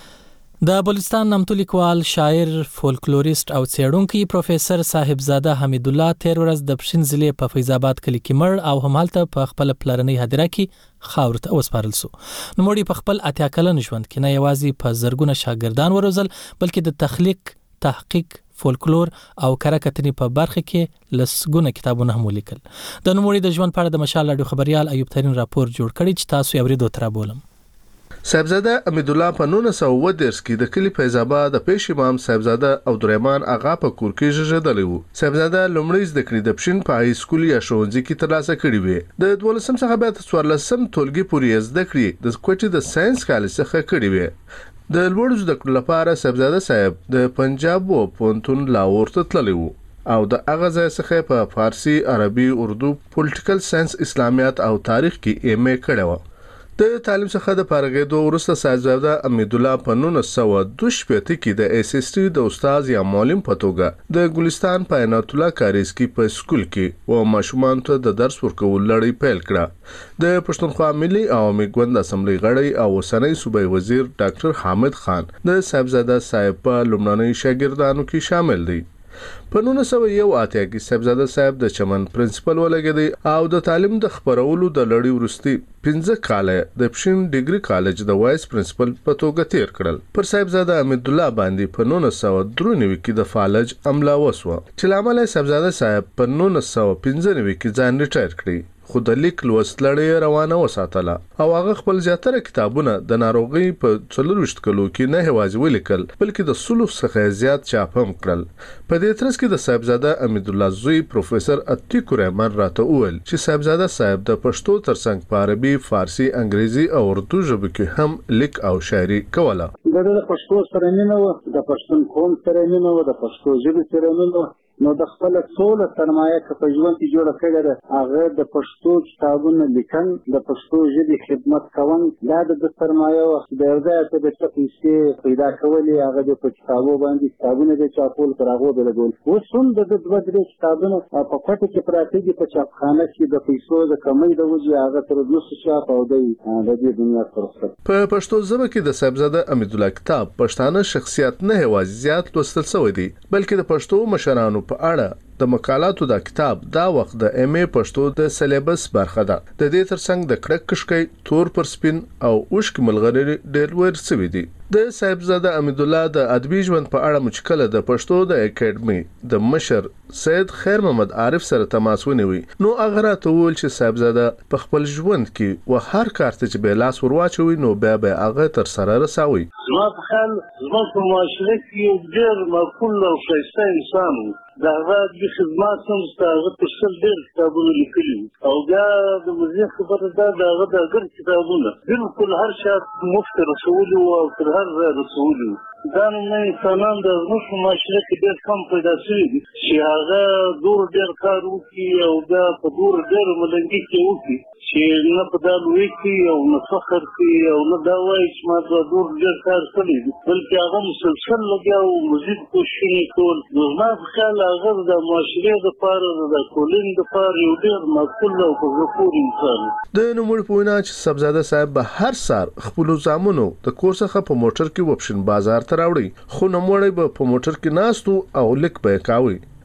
د بلوچستان نامتو لیکوال شاعر فولکلوریست او څېړونکی پروفیسور صاحبزاده حمید الله تیر ورځ د پښین ضلع په فیض آباد کلی کې مړ او همالته په خپل پلرنۍ هدیره کې خاور ته وسپارل شو. نو مړی په خپل اتیا کلن ژوند کې نه یوازې په زرګونه شاګردان وروزل بلکې د تخلیق تحقیق فولکلور او کراکتنی په برخه کې لسګونه کتابونه هم ولیکل. د نوموړي د ژوند په اړه د مشال رادیو خبريال ایوب ترين راپور جوړ کړی چې تاسو یې اورېدو تر بولم. صاحبزاده حمید الله په نولس سوه اووه دېرش کې د کلی فیض آباد د پیش امام صاحبزاده عبدالرحمن آغا په کور کې زیږیدلی و. صاحبزاده لومړی زده کړې د پښین په های سکول یا ښوونځي کې ترلاسه کړې وې. د دولسم څخه بیا تر څوارلسم ټولګي پورې زده کړې د کوټې د ساينس کالج څخه کړې وې. د لوړو زده کړو لپاره صاحبزاده صاحب د پنجاب و پونتون لاهور ته تللی و او د هغه ځای څخه په فارسی، عربي، اردو، پولیټیکل ساينس، اسلامیات او تاریخ کې ایم ای کړی و. د تعلیم څخه د فارغېدو وروسته صاحبزاده حمید الله په نولس سوه دوه شپېته کې د ایس ایس ټي د استاد یا معلم په توګه د ګلستان په عنایت الله کاریزکي په سکول کې و ماشومانو ته د درس ورکول لړۍ پیل کړه. د پښتونخوا ملي عوامي ګوند اسمبلی غړی او اوسنی صوبایي وزیر ډاکټر حامد خان د صاحبزاده صاحب په لومړنۍ شاګردانو کې شامل دی. په نولس سوه یو اتیا کې صاحبزاده صاحب د چمن پرنسپل ولګېدی او د تعلیم د خپرولو د لړۍ وروستي پنځه کاله د پښین ډیګري کالج د وایس پرنسپل په توګه تیر کړل. پر صاحبزاده حمید الله باندې په نولس سوه درې نوي کې د فالج حمله وسوه چې له امله صاحبزاده صاحب په نولس سوه پنځه نوي کې ځان ریټایر کړی. خو د لیک لوست لړۍ روانه وساتله او هغه خپل زیاتره کتابونه د ناروغۍ په څلورویشت کلو کې نه یوازې ولیکل بلکې د سلو څخه زیات چاپ هم کړل. په دې ترڅ کې د صاحبزاده حمید الله زوی پروفیسور عتیق الرحمن راته وویل چې صاحبزاده صاحب د پښتو ترڅنګ په عربي، فارسي، انګریزي او اردو ژبو کې هم لیک او شاعري کوله. د پښتو سره مینه و، د پښتون قوم سره مینه و، د پښتو ژبې سره مینه و. نو د خپل ټول سرمایه که په ژوند کې جوړه کړې ده هغه د پښتو کتابونو لیکن، د پښتو ژبې خدمت کول دا د سرمایه و. د یو ځای ته د څه پیسې پیدا کولې هغه د په کتابو باندې کتابونه د چاپول پر هغو د لګول. اوس هم د دوه درې کتابونه په پټه کې پراته دي په چاپخانه کې د پیسو د کمۍ د وجې هغه تر نصف چاپ او دی د دې دنیا فرصت. په پښتو ژبه کې د صاحبزاده حمید الله کتاب پښتانه شخصیت نه یوازې زیات لوستل شوی دی بلکې د پښتو مشرانو په اړه د مقالاتو دا کتاب دا وخت د ایم ای پښتو د سلیبس برخه ده. د دې ترڅنګ د کړک کشکۍ، تور پر سپین او اوښک ملغلرې ډېر ور سوي دي. د صاحبزاده حمید الله د ادبي ژوند په اړه مشکله د پښتو د اکیډمي د مشر سید خیر محمد عارف سره تماس ونیوي. نو هغه راته وویل چې صاحبزاده په خپل ژوند کې و هر کار ته چې به لاس ور واچوي نو بیا به هغه تر سره رسوي. زما په خیال زما په معاشره کې یو ډېر معقول او ښایسته انسان و. د هغه د خدمات هم ستا هغه په سل ډېر کتابونه لیکلي او بیا د مزې خبره دا د هغه د اګر کتابونه بالکل هر چا مفت رسولي وو او تر هر ځای رسولي وو. دا نومه انسانان د زموږ په معاشره کې ډېر کم پیدا شوي دي چې هغه دور ډېر کار وکړي او بیا په دور ډېر ملنګي کې وکړي چې نه په دا لوی کړي او نه فخر کړي او نه دا وایي چې ما دا دور ډېر کار کړی دی بلکې هغه مسلسل لګیا او مزید کوششونه کول. نو زما په خیال هغه د معاشرې دپاره د ټولنې دپاره یو ډېر معقول او په زړه پورې انسان و. د نوموړي په وینا چې صاحبزاده صاحب به هر سهار خپلو زامنو د کور څخه په موټر کې وپښین بازار ته راوړي خو نوموړی به په موټر کې ناست و او لیک به یې کاوه.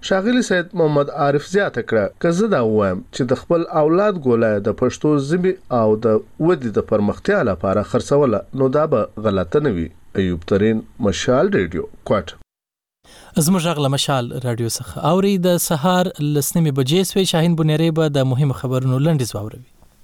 شاغلی سید محمد عارف زیاته کړه که زه دا وایم چې د خپل اولاد ګولای د پښتو ژبې او د ودې د پرمختیا لپاره خرڅول نو دا به غلطه نه وي. ایوب ترين، مشال ریډیو، کوټ. زموږ غږ له مشال رادیو څخه اوري د سهار لسنیمه بجې سوي. شاهین بنيري به د مهمو خبرونو لنډیز واوروي.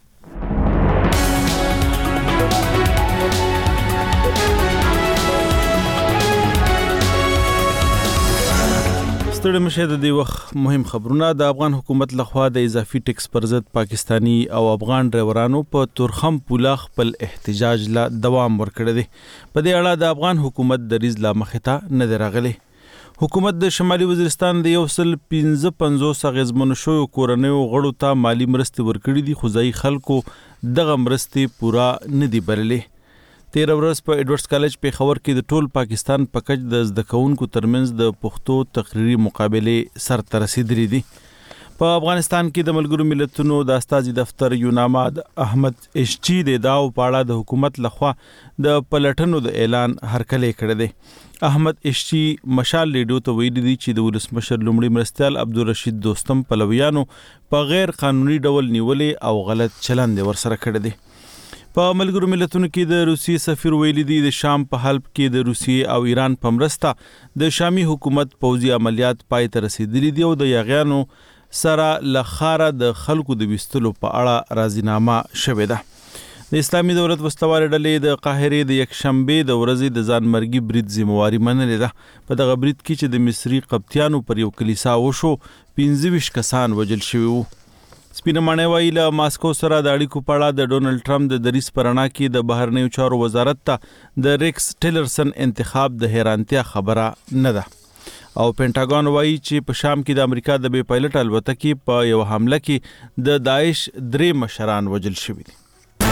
ستړي مشه د دې وخت مهم خبرونه. د افغان حکومت لخوا د اضافي ټیکس پر ضد پاکستانی او افغان ډرایورانو په تورخم پوله خپل احتجاج لا دوام ورکړی دی. په دې اړه د افغان حکومت دریځ لا مخې ته نه دی راغلی. حکومت د شمالي وزیرستان د یو سل پنځه پنځوس اغیزمنو شویو کورنیو غړو ته مالی مرستې ورکړي دي، خو ځایي خلکو دغه مرستې پوره نه دي بللې. تیر ورځ په ایډورډز کالج پیښور کې د ټول پاکستان په کچ د زده کوونکو ترمنځ د پښتو تقریري مقابلې سر ته رسیدلې دي. په افغانستان کې د ملګرو ملتونو د استازي دفتر یوناما د احمد اشچی د داو پاړه د حکومت لخوا د پلټنو د اعلان هرکلی کړی دی. احمد اشچی مشال ریډیو ته ویلي دي چې د ولسمشر لومړي مرستیال عبدالرشید دوستم پلویانو په غیر قانوني ډول نیولې او غلط چلند ورسره کړی دی. په ملګرو ملتونو کې د روسي سفیر ویلي دي د شام په حلب کې د روسي او ایران په مرسته د شامي حکومت پوځي عملیات پای ته رسیدلي دي او د یاغیانو سره لخاره د خلکو د وستلو په اړه راضینامه شوې ده. د اسلامي دولت وسلوال ډلې د قاهرې د یک شنبه د ورځې د ځانمرګي برید ذمہواری منلې ده. په دغه برید کې چې د مصري قبطیانو پر یو کلیسا وشو، پنځه ویشت کسان وژل شوي وو. سپینه ماڼۍ وایي له ماسکو سره د اړیکو په اړه د ډونلډ ټرمپ د دریځ په رڼا کې د بهرنیو چارو وزارت ته د ریکس ټیلرسن انتخاب د حیرانتیا خبره نه ده. او پینټاګون وایي چې په شام کې د امریکا د بې پایلټ الوتکې په یو حمله کې د داعش درې مشران وژل شوي دي.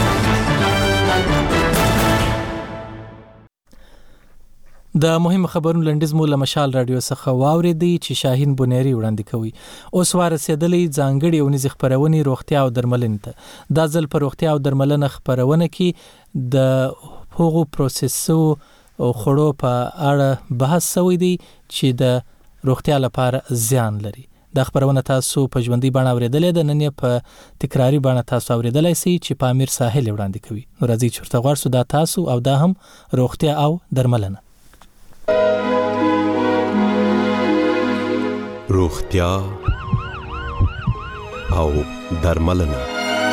د مهم خبرونو لنډیز مو له مشال رادیو څخه واورېدی چې شاهین بنيري وړاندې کوي. اوس ورسېدلې ځانګړي ونیز خبرونه روغتیا او درملنه ته. دا ځل په روغتیا او درملنه خبرونه کې د هغو پروسسو او خړو په اړه بحث شوی دی چې د روغتیا لپاره زیان لري. دا خبرونه تاسو په ژوندۍ بڼه اوریدلې ده، نن یې په تکراری بڼه تاسو اوریدلای شئ چې په امیر ساحل وړاندې کوي. نو راځي چې ورته غواړو دا تاسو او دا هم روغتیا او درملنه. روغتیا او درملنه.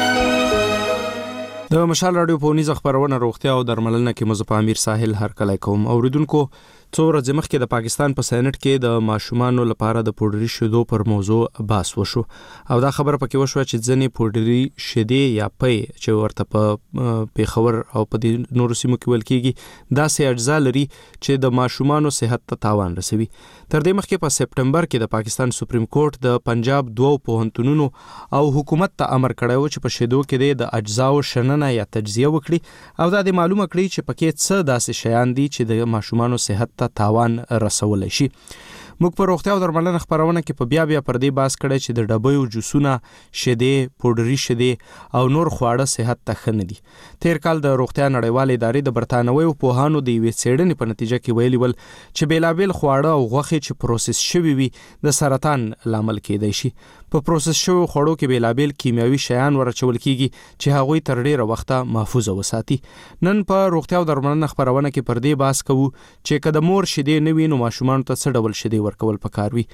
د مشال رادیو په نيز خبرونه روغتیا او درملنه کې مزه امیر ساحل هر کله کوم. اوریدونکو څو ورځې مخکې د پاکستان په سېنات کې د ماشومانو لپاره د پوډري شیدو پر موضوع بحث وشو او دا خبره پکې وشو چې ځنې پوډري شیدې یا پې چې ورته په پیښور او په د نورو سیمو کې ول کېږي دا سه اجزا لري چې د ماشومانو صحت ته تاوان رسوي. تر دې مخکې په سپټمبر کې د پاکستان سپریم کورټ د پنجاب دوه پوهنتونونو او حکومت ته امر کړی و چې په شیدو کې د اجزاو شننه یا تجزیه وکړي او دا د معلومه کړي چې پکې څه داسې شیان دي چې د ماشومانو صحت ته تاوان رسولای شي. موږ په روغتیا او درملنه خبرونه کې په بیا بیا پر دې باس کړی چې د ډبیو جوسونه، شیدې، پوډري شیدې او نور خواړه صحت ته ښه نه دي. تیر کال د روغتیا نړیوالې ادارې د برتانوي پوهانو د یوې څېړنې په نتیجه کې ویلي ول چې بیلابیل خواړه او غوښې چې پروسس شوي وي د سرطان لامل کېدای شي. په پروسس شوو خوړو کې بیلابیل کیمیاوي شیان ورچول کیږي چې هغوی تر ډیره وخته محفوظ وساتي. نن په روغتیا او درملنه خبرونه کې پر دې باس کوو چې کله مور شیدې نه وي نو ماشومان ته څه ډول شیدې ورکول پکار وي.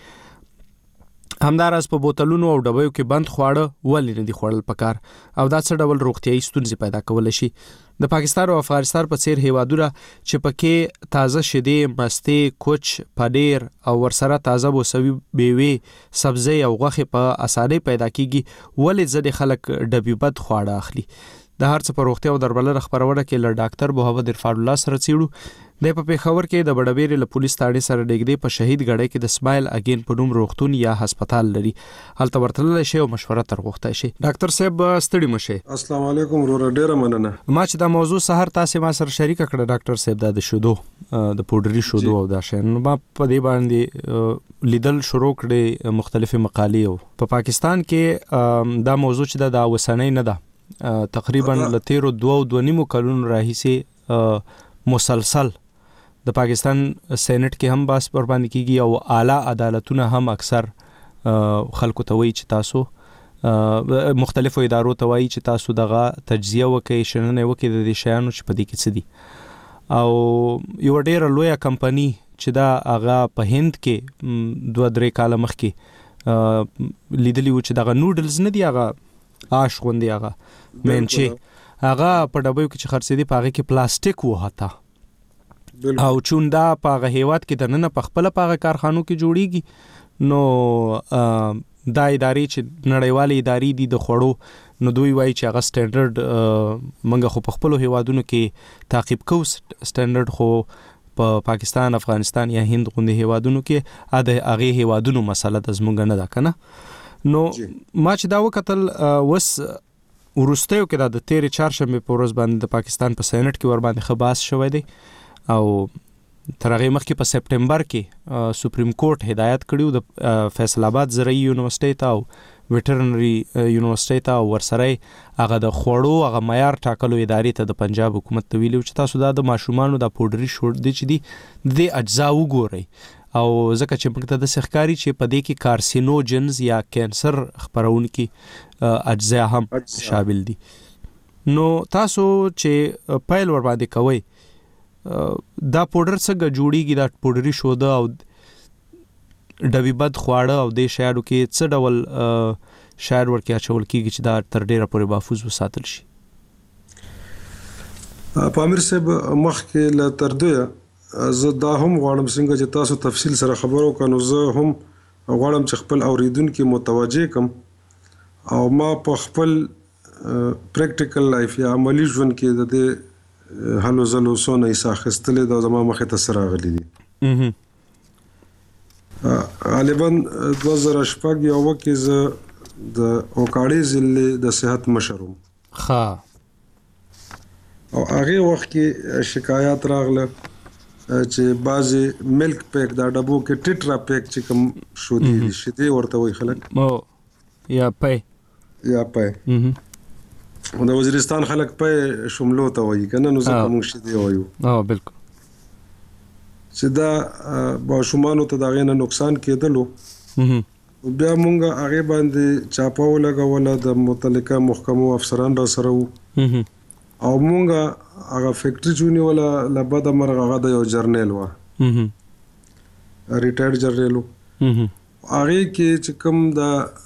همداراز په بوتلونو او ډبیو کې بند خواړه ولې نه دي خوړل پکار او دا څه ډول روغتیايي ستونزې پیدا کولای شي. د پاکستان او افغانستان په څیر هیوادونه چې پکې تازه شیدې، مستې، کوچ، پنیر او ورسره تازه بوسوي بیوي، سبزی او غوښه په اسانۍ پیدا کیږي ولې ځکه خلک ډبي بد خواړه اخلي. د هر څه په روغتیا او درملنه خبرونه کې له ډاکټر محمد عرفان الله سره چیړو. د په پیښور کې د بډبېرې له پولیس تاړي سره ډېګدې په شهید غړې کې د اسماعیل اگین په نوم روغتون یا هسپتال لري. هلته ورتللی شي او مشوره تر غوښتای شي. ډاکټر صاحب ستړي مشه. السلام علیکم ورور، ډیره مننه. ما چې دا موضوع سحر تاسو ما سره شریک کړه ډاکټر صاحب د شودو د پوډري شودو او دا شین ما په دې باندې لیدل شروع کړې مختلفه مقالې او په پاکستان کې دا موضوع چې دا وسنۍ نه ده تقریبا له تیرو دوه او دوه نیمو کلونو راهیسې مسلسل د پاکستان سېنات کې هم باس پر باندې کیږي او اعلی عدالتونه هم اکثر خلکو ته وایي چې تاسو مختلفو ادارو ته وایي چې تاسو دغه تجزیه وکړئ، شننه وکړئ د دې شیانو چې په دې کې څه دي. او یو ډېره لویه کمپنی چې دا هغه په هند کې دوه درې کاله مخکې لیدلی و چې دغه نوډلز نه دي، هغه آش غوندې هغه منچې هغه په ډبیو کې چې خرڅېدي په هغې کې پلاستیک و حتی، او چون دا په هغه هیواد کې دننه په خپله په هغه کارخانو کې جوړیږي، نو دا ادارې چې نړیوالې ادارې دي د خوړو، نو دوی وایي چې هغه سټینډرډ موږ خو په خپلو هیوادونو کې تعقیب کوو سټینډرډ، خو په پاکستان، افغانستان یا هند غوندې هیوادونو کې د هغې هیوادونو مسله د زموږ نه ده که نه. نو ما چې دا وکتل اوس وروستیو کې دا د تېرې چهارشنبې په ورځ باندې د پاکستان په سېنټ کې ور باندې ښه بحث شوی دی، او تر هغې مخکې په سپټمبر کې سپریم کورټ هدایت کړي و د فیصل آباد زرعي یونیورسټۍ ته او ویټرنري یونیورسټۍ ته، او ورسره هغه د خوړو هغه معیار ټاکلو ادارې ته د پنجاب حکومت ته ویلي و چې تاسو دا د ماشومانو دا پوډري شوډ دی چې دي د دې اجزا وګورئ، او ځکه چې موږ ته داسې ښکاري چې په دې کې کارسینوجنز یا کینسر خپروونکي اجزا هم شامل دي. نو تاسو چې پیل ور باندې کوئ دا پوډر څنګه جوړیږي، دا پوډري شوده او ډبي بد خواړه او دې شیانو کې څه ډول شاید ورکې اچول کېږي چې دا تر ډېره پورې محفوظ وساتل شي؟ په امیر صاحب مخکې له تر دویه زه دا هم غواړم څنګه چې تاسو تفصیل سره خبرو وکړو، نو زه هم غواړم چې خپل اوریدونکي متوجه کړم، او ما په خپل پریکټیکل لایف یا عملی ژوند کې د دې هلو ځلو څونه حصه اخیستلې ده، زما مخې ته څه راغلي دي. غالبا دوه زره شپږ یا اوه کې زه د اوکاړې ضلعې د صحت مشر وم، او هغې وخت کې شکایات راغله چې بعضې ملک پیک دا ډبو کې ټیټرا پیک چې کوم شودې دي، شیدې ورته وایي خلک، یا پی یا پی د وزیرستان خلک پی شملو ته وایي که نه، نو ځکه موږ شیدې وایو. بالکل چې دا ماشومانو ته د هغې نه نقصان کېدلو، بیا موږ هغې باندې چاپه ولګوله، د متعلقه محکمو افسران را سره وو، او موږ هغه فیکټري چې ونیوله له بده مرغه هغه د یو جرنیل وه، ریټایرډ جرنیل و، هغې کې چې کوم د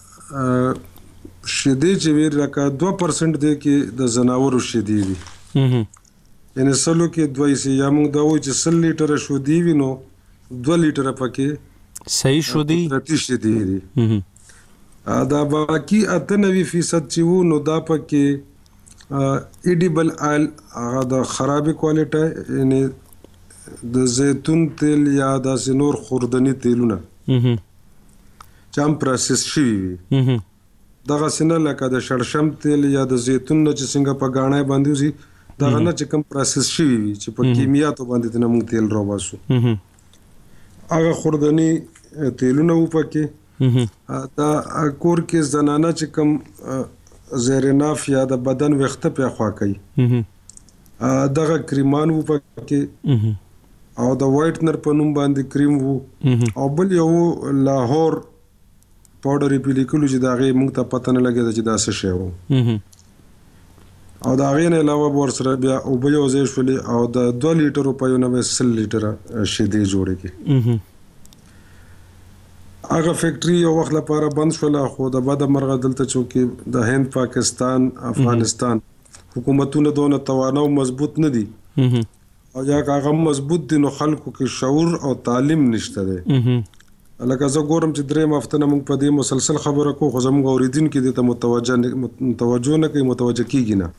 شیدې چې وي لکه دوه پرسنټ دی کې د ځناورو شیدې دي، یعنې سلو کې دوه حصې، یا موږ دا وایو چې سل لیټره شودې وي نو دوه لیټره پکې صحیح شودې قدرتي شیدې دي. دا باقي اته نوي فیصد چې وو نو دا پکې ایډیبل آیل، هغه د خرابې کوالټۍ، یعنې د زیتون تیل یا داسې نور خوردني تیلونه چې هم پروسس شوي وي، دغسې نه لکه د شړشم تیل یا د زیتون نه چې څنګه په ګاڼۍ باندې وځي، دغه نه چې کوم پروسس شوي وي چې په کیمیاتو باندې ترنه موږ تیل راوباسو، هغه خوردني تیلونه وو پکې. دا کور کې زنانه چې کوم زیرناف یا د بدن ویښته پیاخوا کوي، دغه کریمان وو پکې، او د وایټنر په نوم باندې کریم وو، او بل یو لاهور پاوډر یې پې لیکلو چې د هغې موږ ته پته نه لګېده چې دا څه شی و، او د هغې نه علاوه به ورسره بیا اوبه یو ځای شولې، او د دوه لیټرو پیو نه به سل لیټره شیدې جوړې کړې. هغه فیکټري یو وخت لپاره بند شوله، خو د بده مرغه دلته چونکې د هند، پاکستان، افغانستان حکومتونه دونه توانا او مضبوط نه دي، او یا که هغه مضبوط دي نو خلکو کې شعور او تعلیم نشته دی. لکه زه ګورم چې درېیم هفته نه موږ په دې مسلسل خبره کوو، خو زموږ اورېدونکي دې ته متوجه نه کوي، متوجه کېږي نه.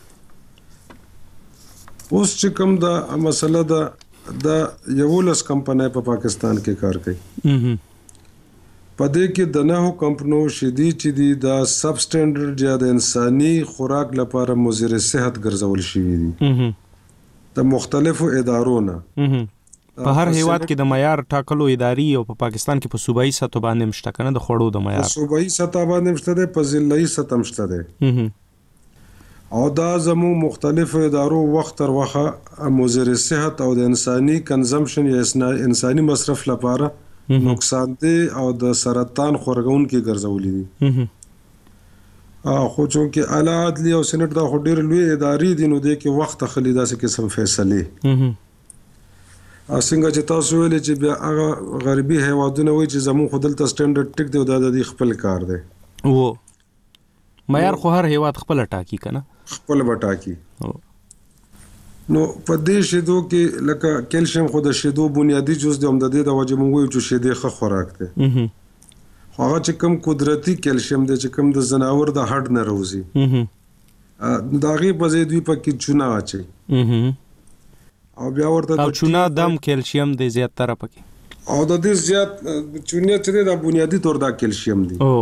اوس چې کوم دا مسله ده، دا یولس کمپنۍ په پاکستان کې کار کوي، په دې کې د نهو کمپنو شیدې چې دي دا سب سټینډرډ یا د انساني خوراک لپاره مضر صحت ګرځول شوي دي د مختلفو ادارو نه. په هر هیواد کې د معیار ټاکلو ادارې، او په پاکستان کې په صوبایي سطح باندې مشته کنه د خوړو د معیار، په صوبایي سطح باندې مشته ده، په ضلعي سطح مشته ده، او دا زمو مختلف ادارو وخت تر وخه مضر صحت او د انساني کنزمپشن یا انساني مصرف لپاره نقصان دي او د سرطان خورګون کې ګرځولې دي. خو چونکې اعلی عدلی او سېنات دا خو ډېر لوی ادارې دي نو د کې وخت خلی داسې قسم فیصله څنګه چې تاسو ویل چې بیا هغه غربي هیوادونه وایي چې زموږ خو دلته سټنډرډ ټیک دی او دا د خپل کار دی و معیار خو هر هیواد خپل ټاکی کنه خپل بټاکی. نو په دې شیدو کې لکه کیلشیم خو د شیدو بنیادی جز دی هم د دې د وجه مونږ وایو چې شیدې ښه خوراک دی. خو هغه چې کوم قدرتي کیلشیم دی چې کوم د زناور د هډ نه راوځي د هغې په ځای دوی پکې چونه اچوي او بیا ورته او چونه دم کیلشیم دی زیاتره پکې او د دې زیات چونه چې دی د بنیادی طور دا کیلشیم دی. او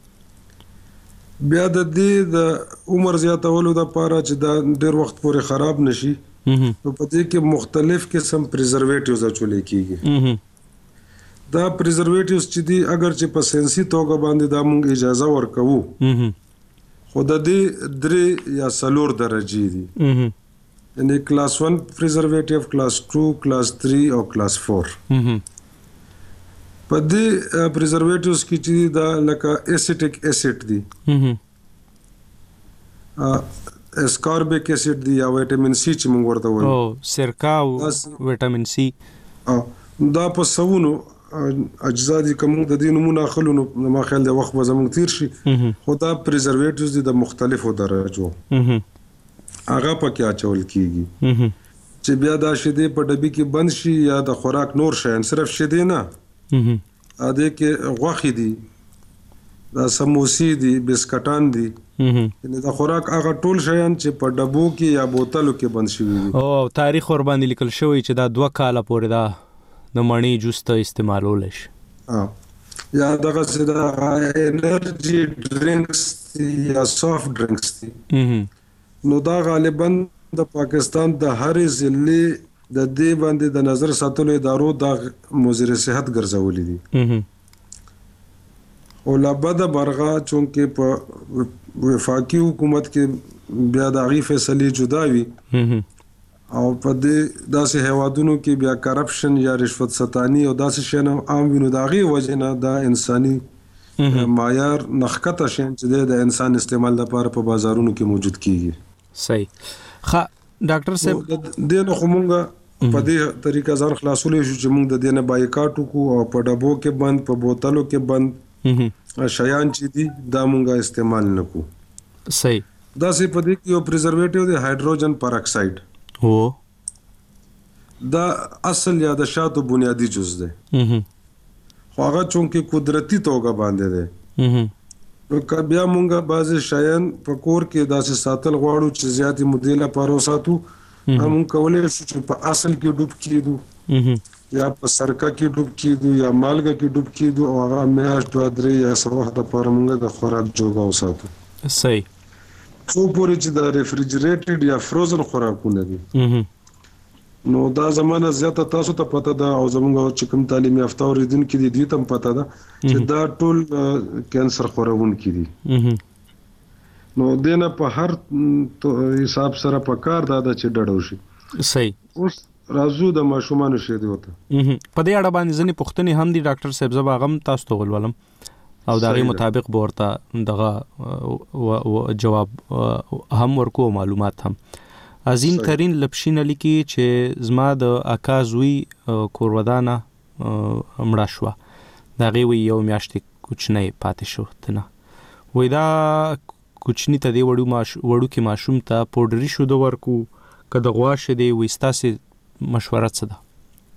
بیا د دې د عمر زیاتولو لپاره چې دا ډېر وخت پورې خراب نشي نو په دې کې مختلف قسم پریزرویټیوز اچول کېږي. دا پریزرویټیوز چې دي اگر چې په ساينسي توګه باندې دا مونږ اجازه ورکوو خو د دې درې یا څلور درجې دي یعنی کلاس ون پریزرویټیو کلاس ټو کلاس تھری او کلاس فور. په دې پریزرویټیوز کې چې دا لکه اسیټیک اسید دي اسکاربیک اسید دی یا وټامین سی چې موږ ورته وایو او سرکا او وټامین سی دا په سونو اجزا دي کوم د دې نمونه اخلو نو ما خیال د وخت به زموږ تیر شي خو دا پریزرویټیوز دي د مختلفو درجو هغه پکې اچول کیږي چې بیا دا شیدې په ډبي کې بند شي یا د خوراک نور شین صرف شیدې نه ا دې کې غوخي دي دا سموسي دي بسکټان دي یعنی دا خوراک هغه ټول شیان چې په ډبو کې یا بوتلو کې بند شوي دي. او تاریخ ور باندې لیکل شوی چې دا دوه کاله پورې دا د مڼې جوس ته استعمالول شي یا دغه څه دا انرژي ډرینکس یا سافټ ډرینکس دي نو دا غالبا د پاکستان د هرې ضلع د دې باندې د نظر ساتلو ادارو د مضر صحت ګرځولې دي. او لابد برغه چونکه په وفاقي حکومت کې بیا د غي فیصله جدا وي او په دې داسې هوادونو کې بیا کرپشن یا رشوت ستانی او داسې شنه عام وینو د غي وجنه د انساني معیار نخکته شین چې د انسان استعمال لپاره په بازارونو کې موجود کیږي. صحیح. خا ډاکټر صاحب د نو کومګه په دې طریقه ځان خلاصولې شو چې موږ د دې نه بایکاټ وکړو او په ډبو کې بند په بوتلو کې بند شیان چې دي دا موږ استعمال نکو. صحیح. دا سه په دې کې یو پریزرویټیو دی هایدروجن پر اکساید هو دا اصل یا د شاتو بنیادی جز دی خو هغه چونکه قدرتی توګه باندې دی نو که بیا مونږه بعضې شیان په کور کې داسې ساتل غواړو چې زیاتې مودې لپاره وساتو موږ کولی شو چې په اصل کې ډوب کېږدو یا په سرکه کې ډوب کېږدو یا مالګه کې ډوب کېږدو او هغه میاشت دوه درې یا څه وخت لپاره مونږ د خوراک جوګه وساتو. صحیح. څو پورې چې د ریفریجریټډ یا فروزن خوراکونه دي نو دا زمانه زیاته تاسو ته پته ده او زموږ چې کوم تعلیم یافته اوریدونکي دي دوی ته هم پته ده چې دا ټول کینسر خورونکي دي نو دینه په هر حساب سره په کار دا ده چې ډډو شي. صحیح. اوس راځو د ماشومان شه دی وته په دې اړه باندې ځنې پوښتنې هم دي ډاکټر صاحب زبا غم تاسو ته ولولم او دا غي مطابق ورته دغه جواب هم ورکو معلومات هم. عظیم ترین لپشین لیکي چې زما د اکا زوی کورودانه مړه شو دا غي یو میاشتې کوچنی پاتې شو تنه وای دا کوچنی ته دی وړو ماش وړو کې ماشوم ته پودری شو د ورکو کده غواشه دی وستاسي مشوره څه ده؟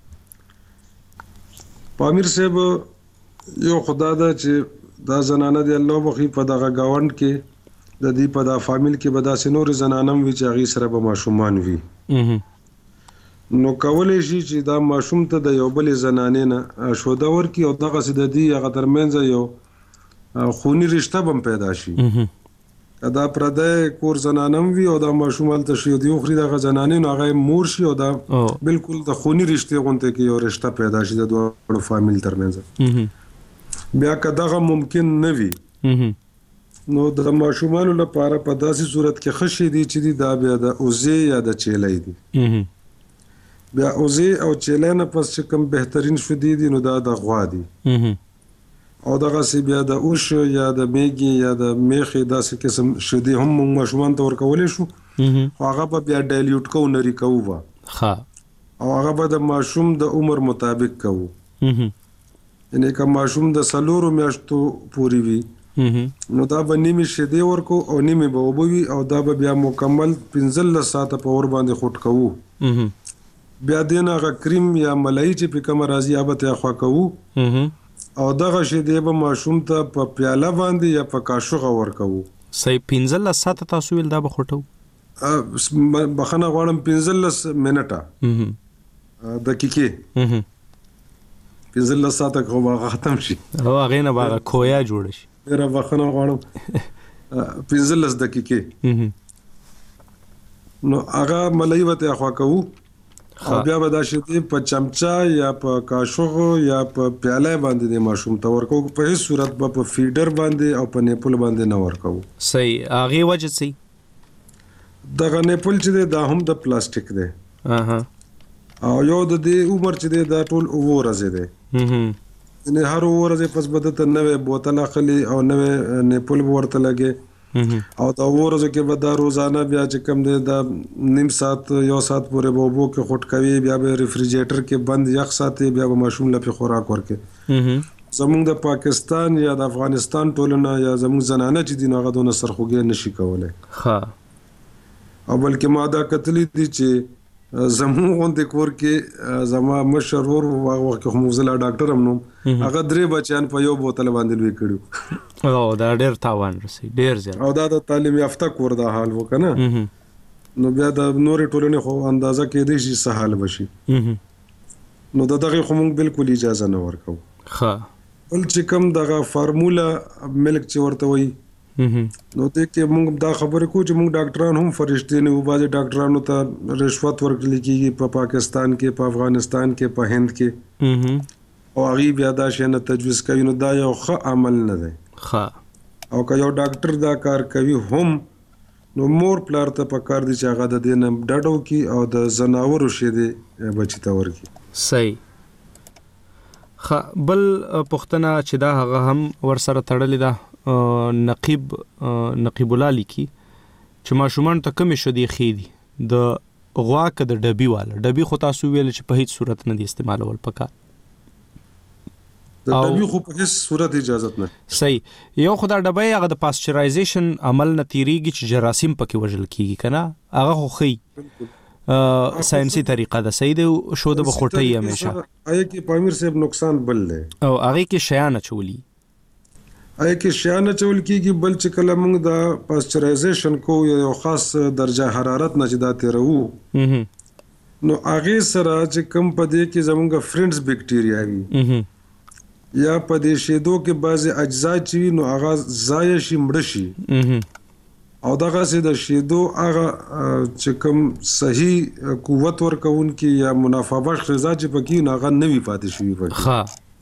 پامیر صاحب یو خدا دا چې دا زنانه دی الله بخي په دغه گاوند کې د دې په دا فامیل کې به داسې نور زنانم وي چې هغې سره به ماشومان وي نو کولی شي چې دا ماشوم ته د یو بلې زنانې نه شوده ورکړي او دغسې د دې هغه ترمنځ یو خوني رشته به هم پیدا شي که دا پردی کور زنانم وي او دا ماشوم هلته شیدې وخوري دغه زنانې نو هغه مور شي او دا بالکل د خوني رشتې غوندې کې یو رشته پیدا شي د دواړو فامیل ترمنځ بیا که دغه ممکن نه وي نو د ماشومان لپاره په داسې صورت کې خشي دي چې دا بیا د اوزې یا د چیلې دي بیا اوزې او چیلې نه پس چې کوم بهترین شو دي نو دا د غوا دي او دغه سی بیا د اوش یا د میګي یا د میخي داسې قسم شدي هم ماشومان ته ورکولې شو هغه په بیا ډایلیوټ کو نری کوو ها او هغه به د ماشوم د عمر مطابق کوو یعنی که ماشوم د سلورو میاشتو پوری وي نو دا به نیمه شیدې ورکو او نیمه به وبوي او دا به بیا مکمل پنځلس ساعته په اور باندې خوټ کوو بیا دین هغه کریم یا ملای چې په کوم راځي هغه ته خوا کوو او دغه شیدې به ماشوم ته په پیاله باندې یا په کاشوغه ورکوو صحیح پنځلس ساعته تاسو ویل دا به خوټو بخنه غواړم پنځلس منټه دقیقې پنځلس ساعته خو به ختم شي او هغه نه به کویا جوړ شي میرا بخنه غواړم پنځلس دقیقې نو هغه ملای وته خوا کوو او بیا به دا شته په چمچا یا په کاشوغ یا په پیاله باندې د ماشوم ته ورکو په هیڅ صورت په فیډر باندې او په نیپل باندې نه ورکو صحیح هغه وجه سي دغه نیپل چې دا هم د پلاستیک دی اها او یو د دې عمر چې دا ټول ورځې دی نه هر ورځې پس بده ته نوې بوتل اخلي او نوې نیپل ورته لګي او دا ورځو کې به دا روزانه بیا چې کم دی دا نیم ساعت یو ساعت پورې به وبو کې خوټ کوي بیا به ریفریجریټر کې بند یخ ساتي بیا به ماشوم لپاره خوراک ورکړي زموږ د پاکستان یا د افغانستان ټولنه یا زموږ زنانه چې دین هغه دونه سرخوږي نشي کولای ها او بلکې ما دا کتلی دي چې زموږ غونډه کور کې زما مشرور وخت کې موزلا ډاکټر هم نو هغه درې بچیان په یو بوتل باندې لوي کړو او دا ډېر تاوان رسي ډېر زیات او دا د تعلیم یافته کور دا حال وکنه نو بیا د نورې ټولنې خو اندازه کې دي چې سهال بشي نو دا دغه خو موږ بالکل اجازه نه ورکو ها بل چې کوم دغه فارمولا ملک چې ورته وي نو ته کې موږ دا خبره کو چې موږ ډاکټران هم فرشتي نه وو باندې ډاکټرانو ته رشوت ورکړل کیږي په پاکستان کې په افغانستان کې په هند کې او هغه بیا دا شنه تجویز کوي نو دا یو ښه عمل نه دی ها او که یو ډاکټر دا کار کوي هم نو مور پلار ته پکار دي چې هغه د دې نه ډډو کی او د زناورو شه دي بچی ته ورکی صحیح خ بل پښتنه چې دا هغه هم ورسره تړلې ده نقیب نقیب الله لیکي چې ماشومان ته کم شدي خېدي د غوا ک د ډبي والا ډبي خو تاسو ویل چې په هیڅ صورت نه دي استعمالول پکار د ډبي خو په هیڅ صورت اجازه نه صحیح یو خدای ډبي هغه د پاسچرایزیشن عمل نتیریږي چې جراثیم پکې وژل کیږي کنه هغه خو خې ساينسي طریقه ده صحیح ده شو د بخوټي همیشه آیا کې پامیر صاحب نقصان بل دی او هغه کې شیان چولی آیا کې شیان چول کیږي بل چې کله موږ د پاسچرایزیشن کو یو خاص درجه حرارت نه چې دا تیرو نو هغه سره چې کم پدې کې زموږ فرندز بیکټیریا وي یا پدې شیدو کې بعضي اجزا چې نو هغه ضایع شي مړ شي او دغه سي د شیدو هغه چې کوم صحیح قوت ورکون کې یا منافع بخش غذا چې پکې نه هغه نوي پاتې شي پکې ها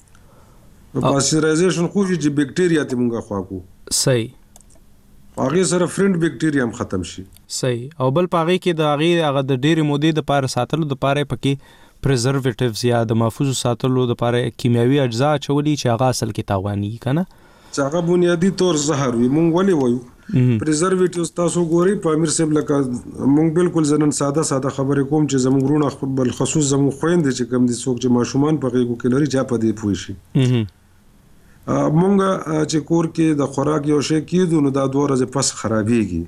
پاسچرایزیشن خو چې بیکټیریا ته مونږه خواکو صحیح هغه سره فرند بیکټیریا هم ختم شي صحیح او بل پاغي کې د هغه هغه د ډېری مودې د پاره ساتلو د پاره پکې پریزرویټیوز یا د محفوظ ساتلو د پاره کیمیاوي اجزا چولي چې هغه اصل کې تاواني کنه چې هغه بنیادی طور زهر وي مونږ ولې وایو پریزرویټیوز تاسو ګوري پامیر صاحب لکه مونږ بالکل زنن ساده ساده خبرې کوم چې زموږ رونه بل خصوص زموږ خويند چې کم دي څوک چې ماشومان په غیګو کې لري چا په دې پوي شي مونږ چې کور کې د خوراک یو شی کیدو نو دا دوه ورځې پس خرابېږي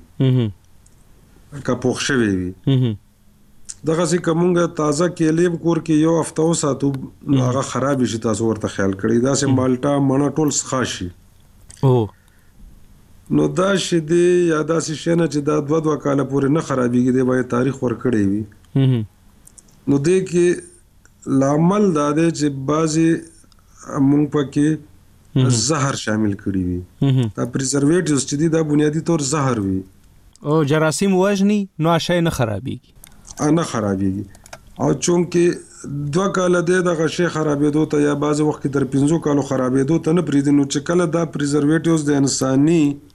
کا پوښ شوی وي دغه چې کومه تازه کېلې کور کې یو هفته وساتو هغه خراب شي تاسو ورته خیال کړئ دا چې مالټا مڼه ټول ښاشي او نو دا شیدې یا دا شینه چې دا دوه دوه کاله پورې نه خرابېږي دی باید تاریخ ورکړی وي نو دې کې لامل دا دی چې بعضي مونږ پکې زهر شامل کړی وي دا پریزرویټیوز چې دی دا بنیادی طور زهر وي او جراثیم وژني نو شای نه خرابېږي نه خرابېږي او چونکه دوه کاله د دغه شی خرابېدو ته یا بعض وخت در پنځو کالو خرابېدو ته نه پریدي نو چې کله دا پریزرویټیوز د انساني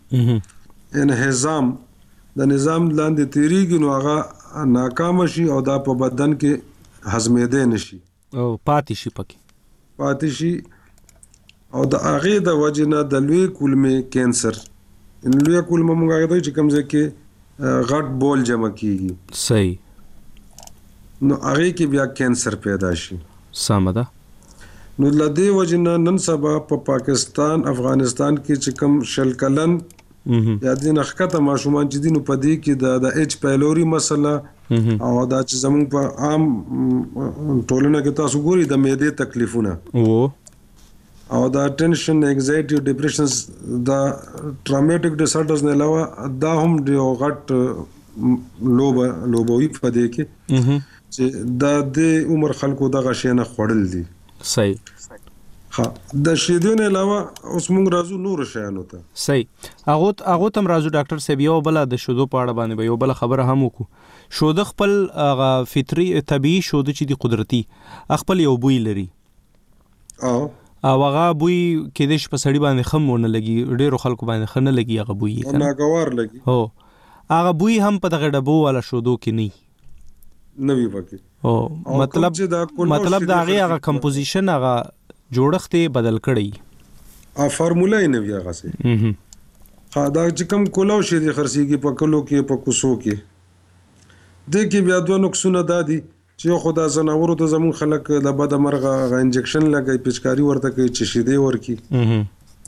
انهضام د نظام لاندې تیریږي نو هغه ناکام شي او دا په بدن کې هضمېدې نشي او پاتې شي پکې پاتې شي او د هغې د وجې نه د لوی کولمې کینسر لوی کولمه موږ هغه ته چې کوم ځای کې غټ بول جمع کیږي صحیح نو هغې کې بیا کینسر پیدا شي سمه ده نو له دې وجې نه نن سبا په پا پاکستان افغانستان کې چې کوم شل کلن یا دې نه ښکته ماشومان چې دي نو په دې کې د ایچ پایلوري مسله او دا چې زموږ په عام ټولنه کې تاسو ګوري د معدې تکلیفونه او دا ټینشن انگزایټي ډیپریشنز دا ټرامیټک ډیسارډرز نه علاوه دا هم د غټ لوبه لوبوي په دې کې چې دا د عمر خلکو دغه شی نه خوړل دي صحیح ها د شیدو نه علاوه اوس موږ راځو نور شیانو ته صحیح هغه هغه تم راځو ډاکټر صاحب یو بل د شودو په اړه باندې یو بل خبره هم وکړو شود خپل هغه فطري طبيعي شود چې دی قدرتي خپل یو بوی لري او او هغه بوی کې د شپ سړی باندې خمونه لګي ډیرو خلکو باندې خنه لګي هغه بوی کنه ناګوار لګي هو هغه بوی هم په دغه ډبو والا شودو کې نه نوی پکې او مطلب مطلب دا هغه کمپوزیشن هغه جوړښت بدل کړی ا فارمولا یې نوی هغه سي ها دا چې کوم کولاو شي د خرسيږي په کلو کې په کوسو کې د کې بیا دوه نقصونه دادي چې خدا زناورو ته زمون خلک د بد مرغه غ انجکشن لګي پچکاری ورته کوي چې شیدې ورکی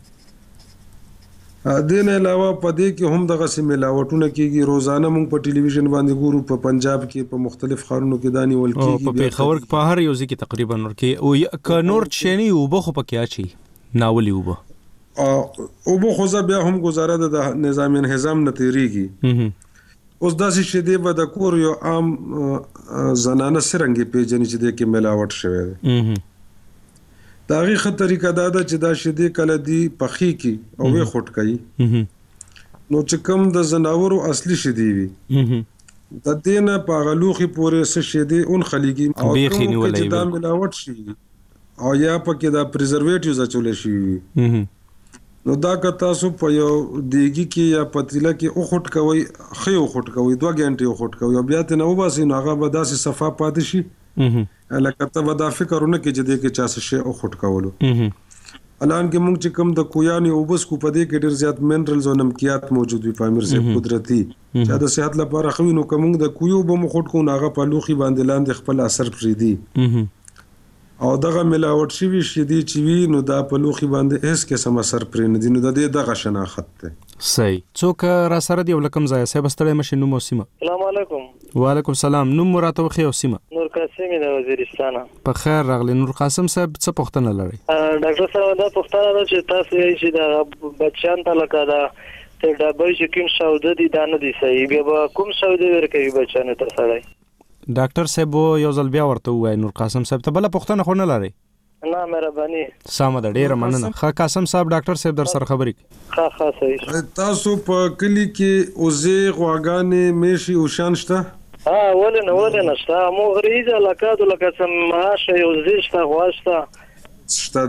دین علاوه په دې کې هم دغه سیمه لاوټونه کیږي روزانه موږ په ټلویزیون باندې ګورو په پنجاب کې په مختلف خارونو کې دانی ول کیږي په پیښور کې په هر یو ځای کې تقریبا ورکی او ک نور چني وبخ په کې اچي ناولي وب او بو خو بیا هم گزاره د نظام انهضام نتیریږي اوس داسې شیدې به د کور یو عام زنانه سرنګي پیژنې چې د کې ملاوټ شوی دی دا غي خه طریقه دا ده چې دا شیدې کله دی پخې کی او وی خټ کوي نو چې کوم د زناورو اصلي شیدې وي د دینه په غلوخي پورې س شیدې اون خلیږي او کوم چې دا ملاوټ شي او یا پکې دا پریزرویټیوز اچول شي نو دا که تاسو په یو دیګي کې یا پتیله کې او خټ کوي خې او خټ کوي دوه غنټې او خټ کوي بیا ته نو باسي نو هغه به داسې صفه پاتې شي لکه ته ودا فکرونه کې چې دې کې چا څه شی او خټ کولو الان کې موږ چې کوم د کویانې او بس کو پدې کې ډېر زیات منرالز او نمکيات موجود وي پامیر سي قدرتي چې د صحت لپاره خو نو کوم د کویو به مخ خټ کو ناغه په لوخي باندې لاندې خپل اثر پرې دي او دغه ملاوټ شي وي شدي چې وی نو دا په لوخي باندې هیڅ کې سم اثر پرې نه دي نو د دې دغه شناخت ته صحیح څوک را سره دی ولکم ځای سه بستړې مشینو موسمه السلام علیکم وعلیکم السلام نوم مراته خو سیمه نور قاسم د وزیرستان په خیر راغلی نور قاسم صاحب څه پوښتنه لري ډاکټر صاحب دا پوښتنه ده چې تاسو یې چې دا بچیان ته لکه دا ته دا به چې کوم سعودي دي دا نه دي صحیح بیا کوم سعودي ورکوي بچیان ته سړی ډاکټر صاحب یو ځل بیا ورته وای نور قاسم صاحب ته بل پوښتنه خو نه لري نه مهرباني سم ده ډیره مننه خا قاسم صاحب ډاکټر صاحب در سره خبرې ښه ښه صحیح تاسو په کلی کې اوزې غواګانې میشي او شانشته ها ولې نه ولې نه شته مو غریزه لکه د لکه سم ماشه یو زیشته غوښته شته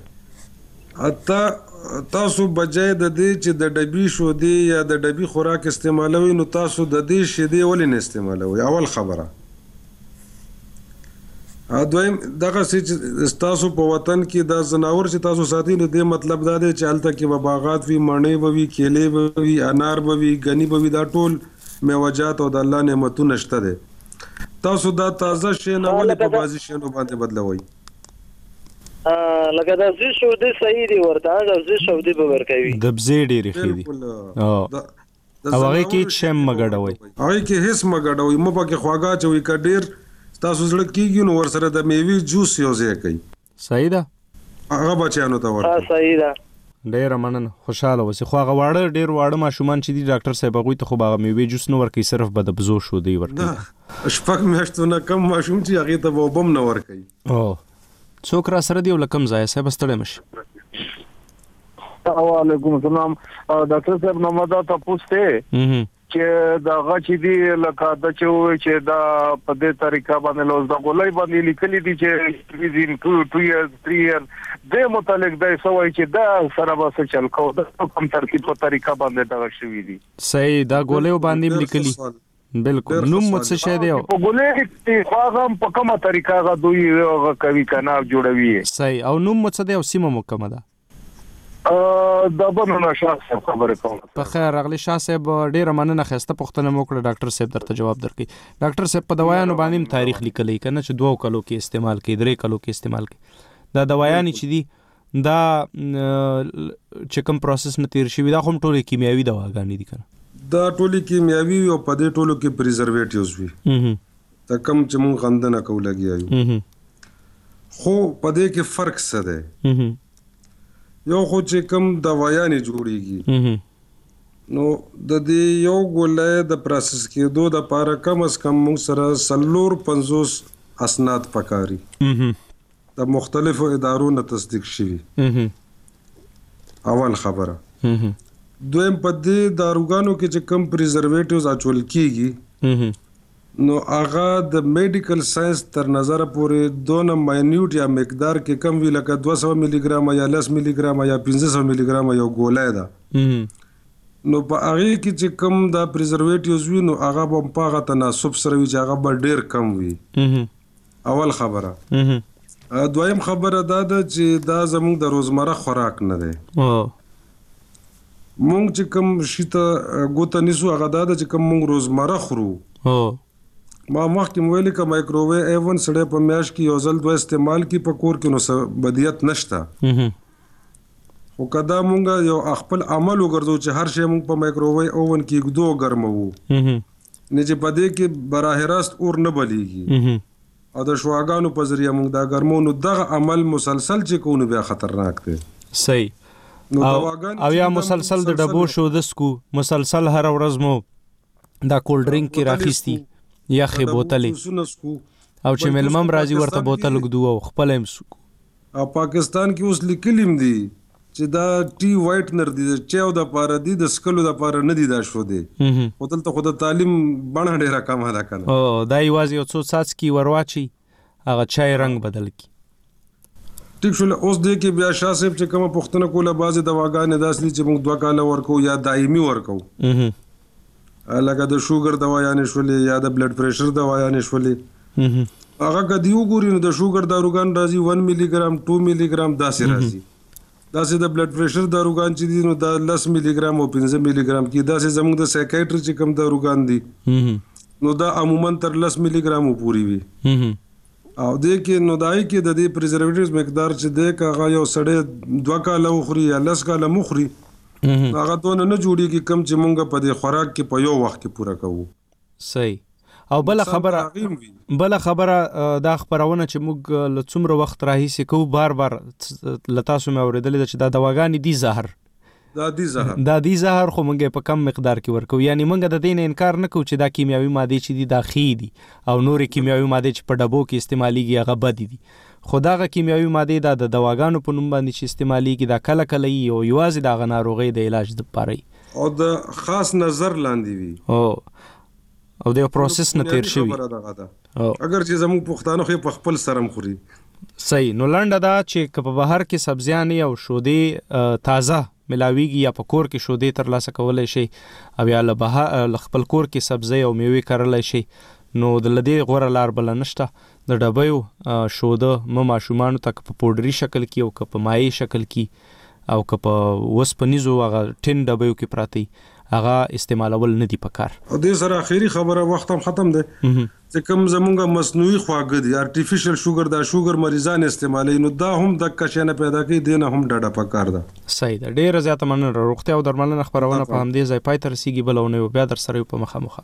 ده اته تاسو بجای د دې چې د ډبي شو دی یا د ډبي خوراک استعمالوي نو تاسو د دې شې دی ولې نه استعمالوي اول خبره ا دویم دغه چې تاسو په وطن کې د زناور چې تاسو ساتي نو د مطلب دا دی چې الته کې به باغات وي مڼې به وي کېلې به وي انار به وي غني به وي دا ټول میوجات او د الله نعمتونه شته دي تاسو دا تازه شی نه ولې په بازي شی نه باندې بدلوي ا لکه دا زی شو دي صحیح دی ورته دا زی شو دي به ورکوي د بزې ډېری خېدي او هغه کې شم مګړوي هغه کې هیڅ مګړوي مو پکې خواګه چوي کډیر تاسو زړه کیږي نو ورسره د میوي جوس یو ځای کوي صحیح ده هغه بچیانو ته ورته ها صحیح ده ډیر مننه خوشاله وسی خو هغه واړه ډیر واړه ماشومان چې دي ډاکټر صاحب هغه ته خو هغه میوي جوس نو ورکي صرف بد بزو شو دی ورکي شپږ میاشتونه کم ماشوم چې هغه ته وبم نه ورکي او څوک را سره دی ولکم ځای صاحب ستړی مش وعلیکم السلام ډاکټر صاحب نو مدا تاسو ته چې دا غچ دی لکه دا چې چې دا په دې طریقه باندې لوز دا غولای باندې لیکلي دي چې ویزین two two years three years د متعلق د سوي چې دا سره به چل کو د کوم ترتیب په طریقه باندې دا شوی دي. صحیح دا ګولې باندې لیکلي بالکل نوم مت څه شه دی په ګولې کې خاصم په کومه طریقه غا دوی کوي کنه جوړوي. صحیح او نوم مت څه دی او سیمه مکمه ده د بنو شاه خبره کوم. په خیر اغلی شاه صاحب ډیره مننه خسته پښتنه موکړه ډاکټر صاحب درته جواب درکړي. ډاکټر صاحب په دوايانو باندې تاریخ لیکلی کنه چې دوه کلو کې استعمال کې درې کلو کې استعمال کې دا دوايان چې دي دا چې کوم پروسس نه تیر شي دا هم ټول کیمیاوي دواګانې دي کنه دا ټول کیمیاوي او په دې ټولو کې پریزرویټیوز وي تا کم چې مونږ غندنه کو لګیایو خو په دې کې فرق څه دی یو خو چې کوم دوايانې جوړیږي نو د دې یو ګولې د پروسس کېدو د لپاره کم از کم موږ سره سلور پنځوس اسناد پکاري د مختلفو ادارو نه تصدیق شوي. اول خبره دویم په دې داروګانو کې چې کم پریزرویټیوز اچول کیږي نو هغه د میډیکل ساينس تر نظر پورې دونه ماینیوټ یا مقدار کې کم وی لکه دوه سوه ملي ګرام یا لس ملي ګرام یا پنځه سوه ملي ګرام یو ګولای ده نو په هغه کې چې کم دا پریزرویټیوز وي نو هغه په پاغه تناسب سره وي چې هغه به ډیر کم وي. اول خبره دویم خبره دا ده چې دا زموږ د روزمره خوراک نه دی. مونږ چې کوم شیته ګوته نیسو هغه دا ده چې کوم مونږ روزمره خورو ما مخکې ویل ک مایکروویو ایون سړی په میاش کې یو ځل دوه استعمال کی په کور کې نو بدیت نشته خو کدا مونږ یو خپل عمل وګرځو چې هر شی مونږ په مایکروویو اوون کې ګدو ګرمو نه چې په دې کې براه راست اور نه بلیږي او د شواګانو په ذریعہ مونږ دا ګرمو نو دغه عمل مسلسل چې کوونه بیا خطرناک دی. صحیح او یا مسلسل د ډبو شو د سکو مسلسل هر ورځ مو دا کولډ ډرینک کې راخېستی یا خې بوتلې او چې ملمم راځي ورته بوتل ګدو او خپل هم سکو. او پاکستان کې اوس لیکلیم دي چې دا ټي وایټنر دي چې او د پاره دي د سکلو د پاره نه دي دا شو دي خو دلته خو د تعلیم بڼه ډیره کم ده کنه او دا یوازې یو څو ساعت کې ورواچي هغه چای رنگ بدل کی. ټیک شو اوس دې کې بیا شاه صاحب چې کومه پښتنه کوله بازي دواګانې داسې چې موږ دوه کاله ورکو یا دایمي ورکو لکه د شوګر دوايانې شولې یا د بلډ پریشر دوايانې شولې هغه کدی وګورئ نو د شوګر داروګان راځي ون ملي ګرام دو ملي ګرام داسې راځي داسې د بلډ پریشر داروګان چې دي نو دا لس ملي ګرام او پنځه ملي ګرام کې داسې زموږ د سایکایټری چې کوم داروګان دي نو دا عموما تر لس ملي ګرام پوري وي او دې کې نو دای کې د دې پریزرویټیوز مقدار چې د کاغه یو سړی دوه کاله وخوري یا لس کاله مخوري هغه دونه نه جوړیږي کم چې مونږ په دې خوراک کې په یو وخت کې پوره کوو. صحیح او بل خبره بل خبره دا خبرونه چې موږ له څومره وخت راهیسې کوو بار بار لتاسو مې اوریدلې چې دا دواګانې دي زهر دا دي زهر دا دي زهر خو موږ په کم مقدار کې ورکو یعنی موږ د دې نه انکار نه کوو چې دا کیمیاوي ماده چې دي دا خې دي او نورې کیمیاوي ماده چې په ډبو کې استعماليږي هغه بد دي خو داغه کیمیاوي ماده دا د دواګانو په نوم باندې چې استعماليږي دا کله کله یو یوازې دا غناروغي د علاج لپاره او د خاص نظر لاندې وي او او د پروسس نه تیر شي اگر چې زموږ پښتانه خو په خپل سرم خوري. صحیح نو لنډه دا چې په بهر کې سبزیان او شودې تازه ملاویږي یا په کور کې شودې تر لاسه کولای شي او یا له بهر خپل کور کې سبزی او میوه کارلای شي نو د لدې غوړه لار بل نشته د ډبیو شوده م ماشومان تک په پودري شکل کې او په مایي شکل کې او په وسپنیزو هغه ټین ډبیو کې پراتی هغه استعمالول نه دی پکار. او دې سره اخیری خبره وخت هم ختم ده چې کوم زمونږه مصنوعي خواږه دي ارتفیشل شوګر دا شوګر مریضان استعمالي نو دا هم د کښنه پیدا کوي دینه هم ډډه پکار ده. صحیح ده ډیر زیات مننه روغتیا او درملنه خبرونه په همدې ځای پای تر رسیدي بلونه بیا در سره په مخه مخه.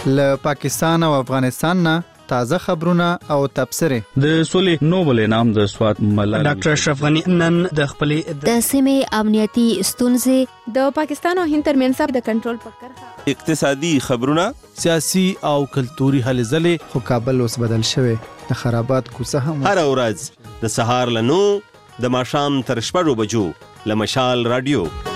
له پاکستان او افغانستان نه تازه خبرونه او تبصره د سولې نوبل انعام د سوات ملال ډاکټر اشرف غنی نن د خپلې د سیمې امنیتي ستونزې د پاکستان او هند ترمنځ د کنټرول په کرښه اقتصادي خبرونه سیاسي او کلتوري هلې ځلې خو کابل اوس بدل شوی د خرابات کوڅه هم هر ورځ د سهار له نو د ماښام تر شپږو بجو له مشال رادیو